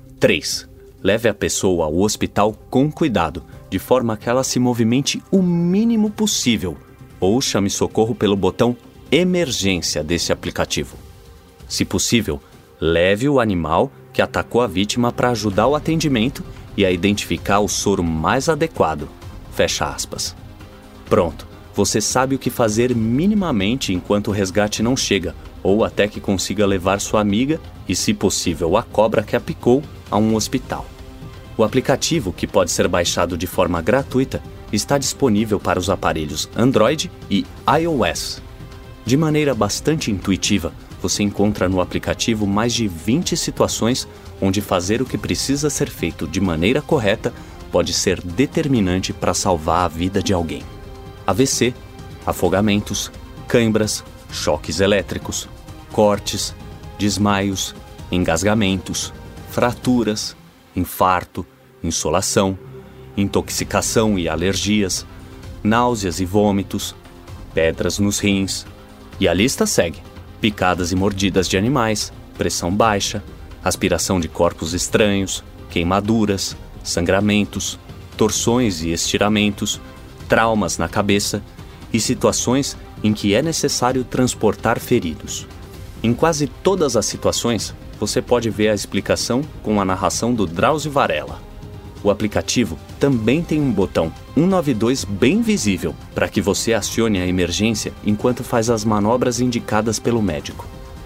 três. Leve a pessoa ao hospital com cuidado, de forma que ela se movimente o mínimo possível, ou chame socorro pelo botão Emergência desse aplicativo. Se possível, leve o animal que atacou a vítima para ajudar o atendimento e a identificar o soro mais adequado. Fecha aspas. Pronto, você sabe o que fazer minimamente enquanto o resgate não chega, ou até que consiga levar sua amiga e, se possível, a cobra que a picou a um hospital. O aplicativo, que pode ser baixado de forma gratuita, está disponível para os aparelhos Android e iOS. De maneira bastante intuitiva, você encontra no aplicativo mais de vinte situações onde fazer o que precisa ser feito de maneira correta pode ser determinante para salvar a vida de alguém. A V C, afogamentos, cãibras, choques elétricos, cortes, desmaios, engasgamentos, fraturas, infarto, insolação, intoxicação e alergias, náuseas e vômitos, pedras nos rins, e a lista segue: picadas e mordidas de animais, pressão baixa, aspiração de corpos estranhos, queimaduras, sangramentos, torções e estiramentos, traumas na cabeça e situações em que é necessário transportar feridos. Em quase todas as situações, você pode ver a explicação com a narração do Drauzio Varela. O aplicativo também tem um botão cento e noventa e dois bem visível para que você acione a emergência enquanto faz as manobras indicadas pelo médico.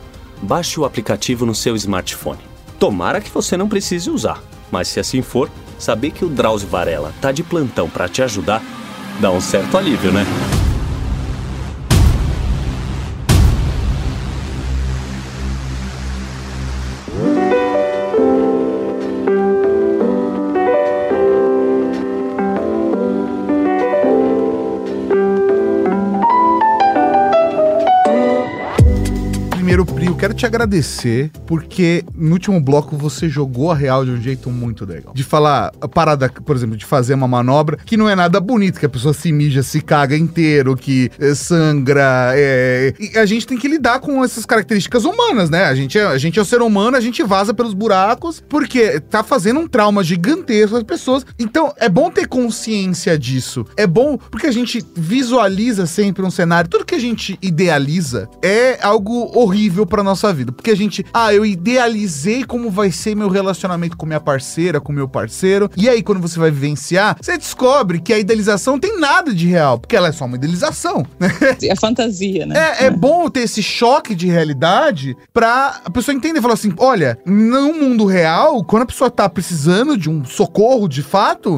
Baixe o aplicativo no seu smartphone. Tomara que você não precise usar, mas se assim for, saber que o Drauzio Varela está de plantão para te ajudar dá um certo alívio, né? Primeiro, Pri, eu quero te agradecer, porque no último bloco você jogou a real de um jeito muito legal. De falar a parada, por exemplo, de fazer uma manobra que não é nada bonito, que a pessoa se mija, se caga inteiro, que é, sangra. É... E a gente tem que lidar com essas características humanas, né? A gente, é, a gente é o ser humano, a gente vaza pelos buracos, porque tá fazendo um trauma gigantesco às pessoas. Então, é bom ter consciência disso. É bom porque a gente visualiza sempre um cenário. Tudo que a gente idealiza é algo horrível pra nossa vida, porque a gente, ah, eu idealizei como vai ser meu relacionamento com minha parceira, com meu parceiro, e aí quando você vai vivenciar, você descobre que a idealização tem nada de real, porque ela é só uma idealização, né? É fantasia, né? É, é bom ter esse choque de realidade pra a pessoa entender e falar assim, olha, no mundo real, quando a pessoa tá precisando de um socorro de fato, tá tão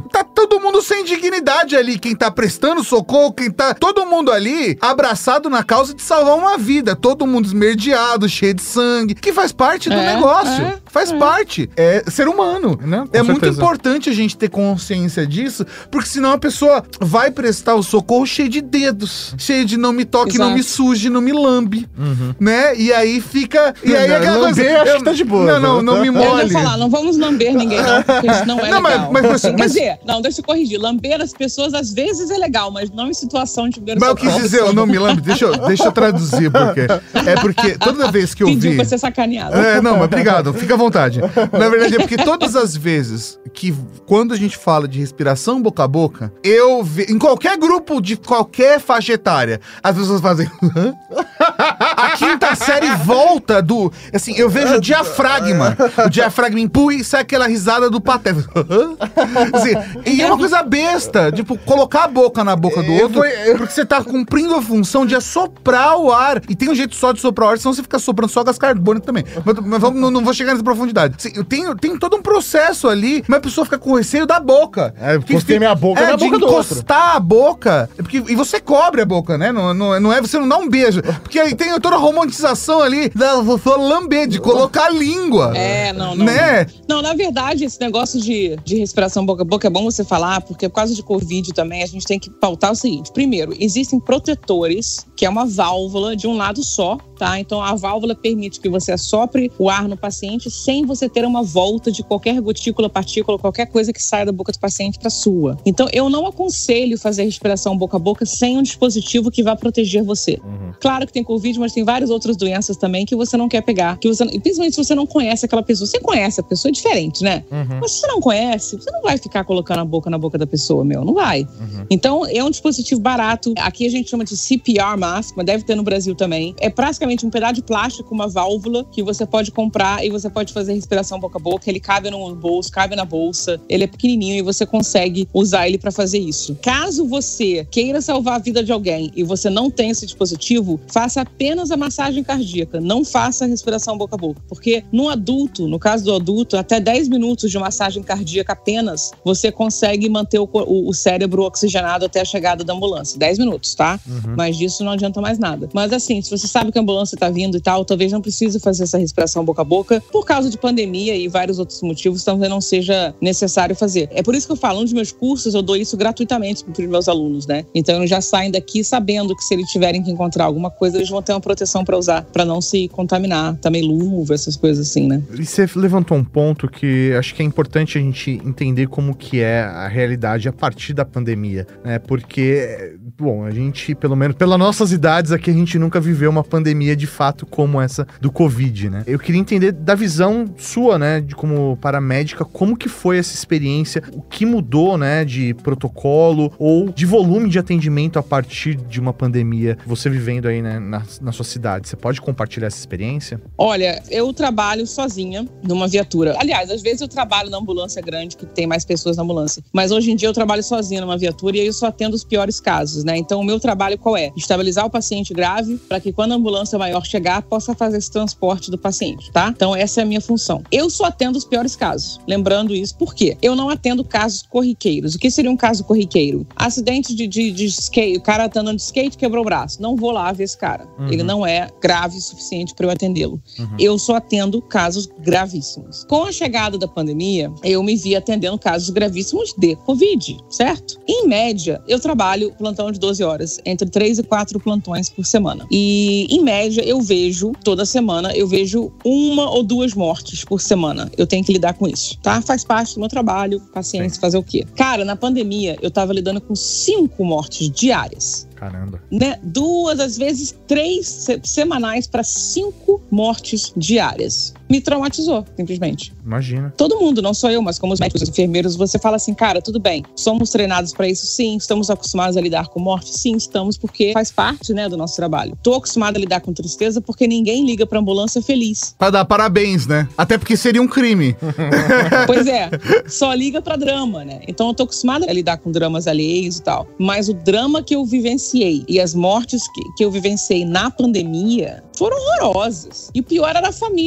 todo mundo sem dignidade ali. Quem tá prestando socorro, quem tá... Todo mundo ali abraçado na causa de salvar uma vida. Todo mundo esmerdeado, cheio de sangue. Que faz parte do É, negócio. é, faz é. parte. É ser humano. Não, com É muito certeza. importante a gente ter consciência disso, porque senão a pessoa vai prestar o socorro cheio de dedos. Cheio de não me toque, não Exato. me suje, não me lambe. Né? E aí fica... E aí Não, aquela coisa... lamber acho eu- que tá de boa, Não, não, né? não me Eu molhe. ia falar, não vamos lamber ninguém, não, porque isso não é Não, mas- legal. mas você- Quer mas- dizer, não, deixa eu corrigir. Lamber as pessoas às vezes é legal, mas não em situação de primeiro Mas eu quis socorro. dizer, eu não me lambe. Deixa eu, deixa eu traduzir, porque... É porque toda vez que eu Pediu vi... pra ser sacaneado. É, não, mas obrigado, fica à vontade. Na verdade, é porque todas as vezes que, quando a gente fala de respiração boca a boca, eu ve... em qualquer grupo de qualquer faixa etária, as pessoas fazem... A quinta série volta do... Assim, eu vejo o diafragma. O diafragma empurra e sai aquela risada do paté. Assim, e é uma coisa besta, tipo, colocar a boca na boca do outro, porque você tá cumprindo a função de assoprar o ar. E tem um jeito só de soprar o ar, senão você fica soprando só gás carbônico também. Mas, mas vamos, não, não vou chegar nessa profundidade. Assim, eu tenho, tem todo um processo ali, mas a pessoa fica com receio da boca. É, Que encostei fica- minha boca é, na de boca do outro. encostar a boca. É porque, e você cobre a boca, né? Não, não, não é, você não dá um beijo. Porque aí tem toda a romantização ali da pessoa lamber, de colocar a língua. É, não, não. Né? Não, na verdade, esse negócio de, de respiração boca a boca é bom você falar, porque por causa de Covid também, a gente tem que pautar o seguinte. Primeiro, existem protetores, que é uma válvula de um lado só, tá? Então, a válvula permite que você assopre o ar no paciente sem você ter uma volta de qualquer gotícula, partícula, qualquer coisa que saia da boca do paciente para sua. Então, eu não aconselho fazer respiração boca a boca sem um dispositivo que vá proteger você. Uhum. Claro que tem Covid, mas tem várias outras doenças também que você não quer pegar. Que você, principalmente se você não conhece aquela pessoa. Você conhece a pessoa, é diferente, né? Uhum. Mas se você não conhece, você não vai ficar colocando a boca na boca da pessoa, meu. Não vai. Uhum. Então, é um dispositivo barato. Aqui a gente chama de C P R mask, mas deve ter no Brasil também. É praticamente um pedaço de plástico com uma válvula que você pode comprar e você pode fazer respiração boca a boca. Ele cabe no bolso, cabe na bolsa. Ele é pequenininho e você consegue usar ele para fazer isso. Caso você queira salvar a vida de alguém e você não tem esse dispositivo, faça apenas a massagem cardíaca. Não faça a respiração boca a boca. Porque no adulto, no caso do adulto, até dez minutos de massagem cardíaca apenas, você consegue manter o, o, o cérebro oxigenado até a chegada da ambulância. dez minutos, tá? Uhum. Mas disso não adianta mais nada. Mas assim, se você sabe que a ambulância tá vindo e tal, talvez não precise fazer essa respiração boca a boca por causa de pandemia e vários outros motivos, talvez não seja necessário fazer. É por isso que eu falo, um dos meus cursos eu dou isso gratuitamente para os meus alunos, né? Então eles já saem daqui sabendo que se eles tiverem que encontrar alguma coisa, eles vão ter uma proteção para usar, para não se contaminar. Também luva, essas coisas assim, né? E você levantou um ponto que acho que é importante a gente entender como que é a realidade a partir da pandemia, né? Porque, bom, a gente, pelo menos pelas nossas idades aqui, a gente nunca viveu uma pandemia de fato como essa do Covid, né? Eu queria entender da visão sua, né, de como paramédica, como que foi essa experiência, o que mudou, né, de protocolo ou de volume de atendimento a partir de uma pandemia, você vivendo aí, né, na, na sua cidade. Você pode compartilhar essa experiência? Olha, eu trabalho sozinha numa viatura. Aliás, às vezes eu trabalho na ambulância grande, que tem mais pessoas na ambulância. Mas hoje em dia eu trabalho sozinha numa viatura e aí eu só atendo os piores casos, né? Então o meu trabalho qual é? Estabilizar o paciente grave para que quando a ambulância maior chegar, possa fazer esse transporte do paciente, tá? Então essa é a minha função. Eu só atendo os piores casos. Lembrando isso, por quê? Eu não atendo casos corriqueiros. O que seria um caso corriqueiro? Acidente de, de, de skate, o cara tá andando de skate, quebrou o braço. Não vou lá ver esse cara. Uhum. Ele não é grave o suficiente para eu atendê-lo. Uhum. Eu só atendo casos gravíssimos. Com a chegada da pandemia, eu me vi atendendo casos gravíssimos de Covid, certo? Em média, eu trabalho plantão de doze horas, entre três e quatro plantões por semana. E, em média, eu vejo, toda semana, eu vejo uma ou duas mortes por semana. Eu tenho que lidar com isso, tá? Faz parte do meu trabalho, paciência, fazer o quê? Cara, na pandemia, eu tava lidando com cinco mortes diárias. Caramba. Né? Duas, às vezes três se- semanais para cinco mortes diárias. Me traumatizou, simplesmente. Imagina. Todo mundo, não só eu, mas como os médicos e enfermeiros, você fala assim, cara, tudo bem, somos treinados para isso, sim, estamos acostumados a lidar com morte, sim, estamos, porque faz parte, né, do nosso trabalho. Tô acostumado a lidar com tristeza porque ninguém liga pra ambulância feliz. Pra dar parabéns, né? Até porque seria um crime. Pois é, só liga pra drama, né? Então eu tô acostumada a lidar com dramas alheios e tal. Mas o drama que eu vivenciei e as mortes que, que eu vivenciei na pandemia foram horrorosas. E o pior era a família, que não podia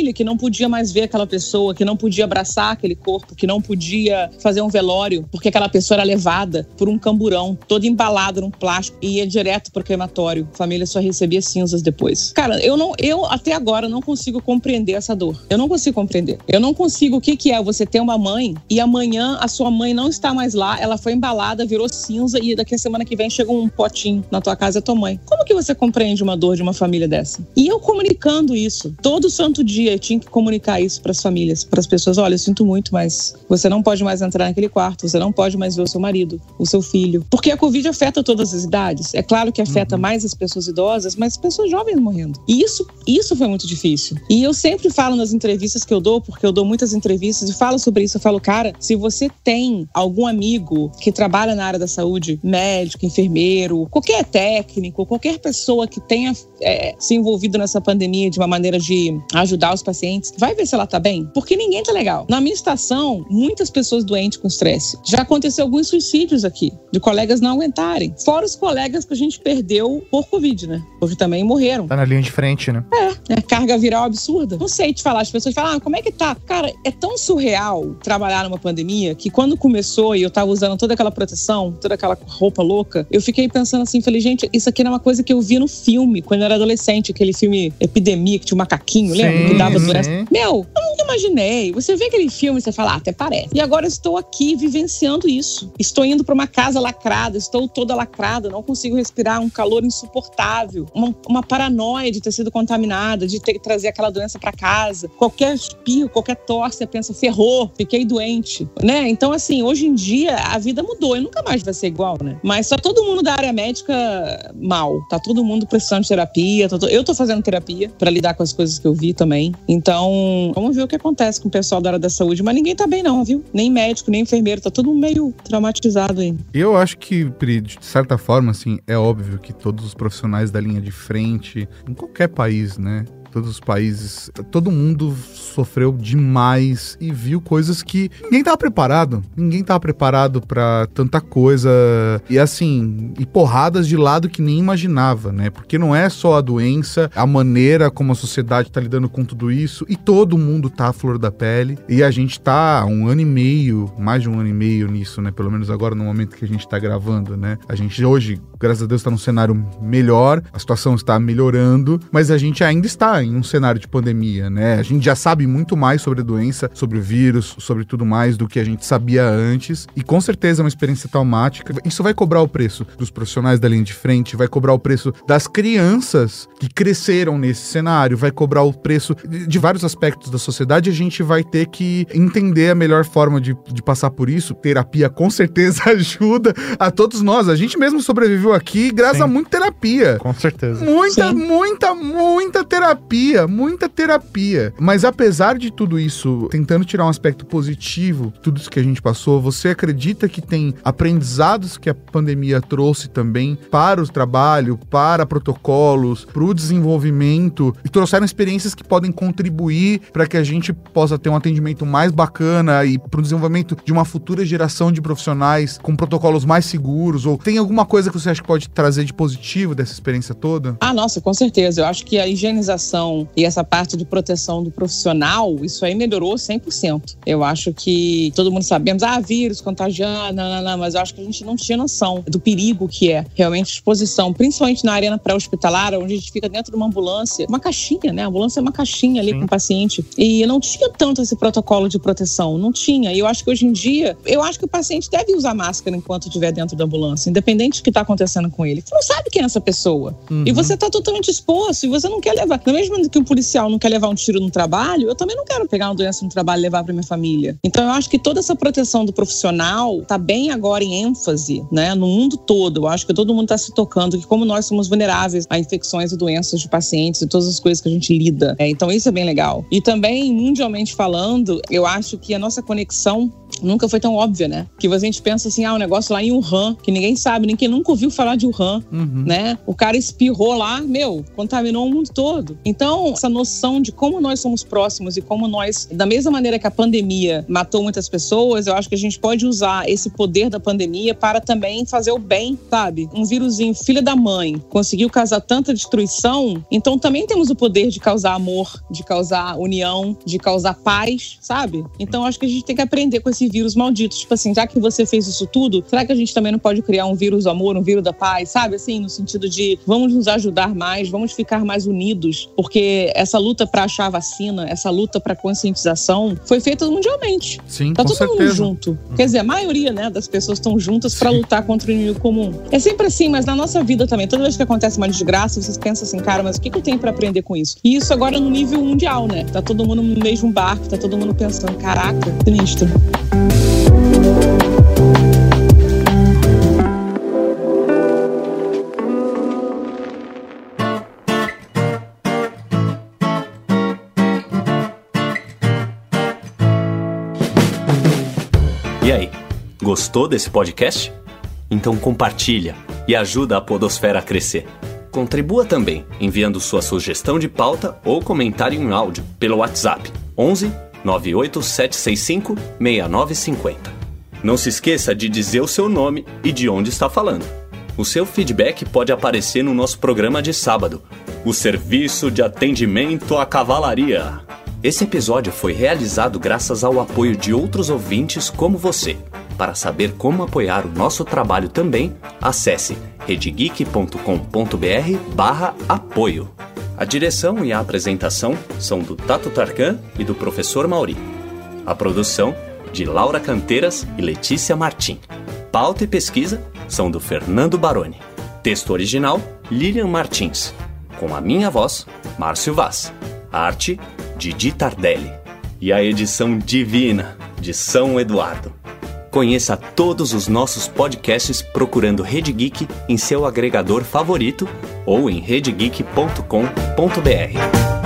podia mais ver aquela pessoa, que não podia abraçar aquele corpo, que não podia fazer um velório, porque aquela pessoa era levada por um camburão, todo embalado num plástico e ia direto pro crematório. A família só recebia cinzas depois. Cara, eu não, eu até agora não consigo compreender essa dor. Eu não consigo compreender. Eu não consigo o que que é você ter uma mãe e amanhã a sua mãe não está mais lá, ela foi embalada, virou cinza e daqui a semana que vem chega um potinho na tua casa, é tua mãe. Como que você compreende uma dor de uma família dessa? E eu comunicando isso, todo santo dia eu tinha que comunicar isso para as famílias, para as pessoas. Olha, eu sinto muito, mas você não pode mais entrar naquele quarto, você não pode mais ver o seu marido, o seu filho. Porque a Covid afeta todas as idades. É claro que afeta uhum. mais as pessoas idosas, mas as pessoas jovens morrendo. E isso, isso foi muito difícil. E eu sempre falo nas entrevistas que eu dou, porque eu dou muitas entrevistas e falo sobre isso, eu falo, cara, se você tem algum amigo que trabalha na área da saúde, médico, enfermeiro, qualquer técnico, qualquer pessoa que tenha é, se envolvido nessa pandemia de uma maneira de ajudar os pacientes, vai ver se ela tá bem, porque ninguém tá legal. Na minha estação, muitas pessoas doentes com estresse. Já aconteceu alguns suicídios aqui, de colegas não aguentarem. Fora os colegas que a gente perdeu por Covid, né? Porque também morreram. Tá na linha de frente, né? É, né? Carga viral absurda. Não sei te falar, as pessoas falam, ah, como é que tá? Cara, é tão surreal trabalhar numa pandemia que quando começou e eu tava usando toda aquela proteção, toda aquela roupa louca, eu fiquei pensando assim, falei, gente, isso aqui era uma coisa que eu vi no filme, quando eu era adolescente, aquele filme Epidemia, que tinha um macaquinho, sim, lembra? Que dava doença. Meu, eu nunca imaginei. Você vê aquele filme e você fala, ah, até parece. E agora eu estou aqui vivenciando isso. Estou indo pra uma casa lacrada, estou toda lacrada, não consigo respirar, um calor insuportável, uma, uma paranoia de ter sido contaminada, de ter que trazer aquela doença pra casa. Qualquer espirro, qualquer tosse, você pensa, ferrou, fiquei doente, né? Então, assim, hoje em dia, a vida mudou e nunca mais vai ser igual, né? Mas tá todo mundo da área médica mal, tá todo mundo precisando de terapia, tá to... eu tô fazendo terapia pra lidar com as coisas que eu vi também. Então, vamos ver o que acontece com o pessoal da área da saúde, mas ninguém tá bem não, viu? Nem médico, nem enfermeiro, tá todo mundo meio traumatizado aí. Eu acho que, Pri, de certa forma, assim, é óbvio que todos os profissionais da linha de frente, em qualquer país, né? Todos os países, todo mundo sofreu demais e viu coisas que ninguém tava preparado. Ninguém tava preparado pra tanta coisa. E assim, e porradas de lado que nem imaginava, né? Porque não é só a doença, a maneira como a sociedade tá lidando com tudo isso. E todo mundo tá à flor da pele. E a gente tá há um ano e meio, mais de um ano e meio nisso, né? Pelo menos agora no momento que a gente tá gravando, né? A gente hoje, graças a Deus, tá num cenário melhor. A situação está melhorando. Mas a gente ainda está em um cenário de pandemia, né? A gente já sabe muito mais sobre a doença, sobre o vírus, sobre tudo mais do que a gente sabia antes. E com certeza é uma experiência traumática. Isso vai cobrar o preço dos profissionais da linha de frente, vai cobrar o preço das crianças que cresceram nesse cenário, vai cobrar o preço de vários aspectos da sociedade. A gente vai ter que entender a melhor forma de, de passar por isso. Terapia com certeza ajuda a todos nós. A gente mesmo sobreviveu aqui graças Sim. a muita terapia. Com certeza. Muita, Sim. muita, muita terapia. Muita terapia. Mas apesar de tudo isso, tentando tirar um aspecto positivo, tudo isso que a gente passou, você acredita que tem aprendizados que a pandemia trouxe também para o trabalho, para protocolos, para o desenvolvimento, e trouxeram experiências que podem contribuir para que a gente possa ter um atendimento mais bacana e para o desenvolvimento de uma futura geração de profissionais com protocolos mais seguros? Ou tem alguma coisa que você acha que pode trazer de positivo dessa experiência toda? Ah, nossa, com certeza. Eu acho que a higienização e essa parte de proteção do profissional, isso aí melhorou cem por cento. Eu acho que todo mundo sabemos, ah, vírus, contagiando, não, não, não, mas eu acho que a gente não tinha noção do perigo que é realmente exposição, principalmente na arena pré-hospitalar, onde a gente fica dentro de uma ambulância, uma caixinha, né? A ambulância é uma caixinha ali Sim. com o paciente. E não tinha tanto esse protocolo de proteção, não tinha. E eu acho que hoje em dia, eu acho que o paciente deve usar máscara enquanto estiver dentro da ambulância, independente do que está acontecendo com ele. Você não sabe quem é essa pessoa. Uhum. E você está totalmente exposto, e você não quer levar. No mesmo que um policial não quer levar um tiro no trabalho, eu também não quero pegar uma doença no trabalho e levar para minha família. Então eu acho que toda essa proteção do profissional está bem agora em ênfase, né, no mundo todo. Eu acho que todo mundo está se tocando que como nós somos vulneráveis a infecções e doenças de pacientes e todas as coisas que a gente lida. É, então isso é bem legal. E também, mundialmente falando, eu acho que a nossa conexão nunca foi tão óbvia, né? Que a gente pensa assim, ah, um negócio lá em Wuhan, que ninguém sabe, ninguém nunca ouviu falar de Wuhan, uhum. né? O cara espirrou lá, meu, contaminou o mundo todo. Então, essa noção de como nós somos próximos e como nós, da mesma maneira que a pandemia matou muitas pessoas, eu acho que a gente pode usar esse poder da pandemia para também fazer o bem, sabe? Um vírusinho, filha da mãe, conseguiu causar tanta destruição, então também temos o poder de causar amor, de causar união, de causar paz, sabe? Então, acho que a gente tem que aprender com esse vírus maldito. Tipo assim, já que você fez isso tudo, será que a gente também não pode criar um vírus do amor, um vírus da paz, sabe? Assim, no sentido de vamos nos ajudar mais, vamos ficar mais unidos, porque essa luta para achar a vacina, essa luta para conscientização foi feita mundialmente. Sim, tá com todo certeza. mundo junto. Hum. Quer dizer, a maioria, né, das pessoas estão juntas para lutar contra o inimigo comum. É sempre assim, mas na nossa vida também, toda vez que acontece uma desgraça, vocês pensam assim, cara, mas o que eu tenho para aprender com isso? E isso agora no nível mundial, né? Tá todo mundo no mesmo barco, tá todo mundo pensando, caraca, sinistro. E aí, gostou desse podcast? Então compartilha e ajuda a Podosfera a crescer. Contribua também enviando sua sugestão de pauta ou comentário em áudio pelo WhatsApp onze nove oito sete seis cinco seis nove cinco zero. Não se esqueça de dizer o seu nome e de onde está falando. O seu feedback pode aparecer no nosso programa de sábado, o Serviço de Atendimento à Cavalaria. Esse episódio foi realizado graças ao apoio de outros ouvintes como você. Para saber como apoiar o nosso trabalho também, acesse redegeek.com.br barra apoio. A direção e a apresentação são do Tato Tarkan e do professor Mauri. A produção de Laura Canteiras e Letícia Martim. Pauta e pesquisa são do Fernando Baroni. Texto original, Lilian Martins. Com a minha voz, Márcio Vaz. Arte, Didi Tardelli. E a edição divina de São Eduardo. Conheça todos os nossos podcasts procurando Rede Geek em seu agregador favorito ou em redegeek ponto com ponto br.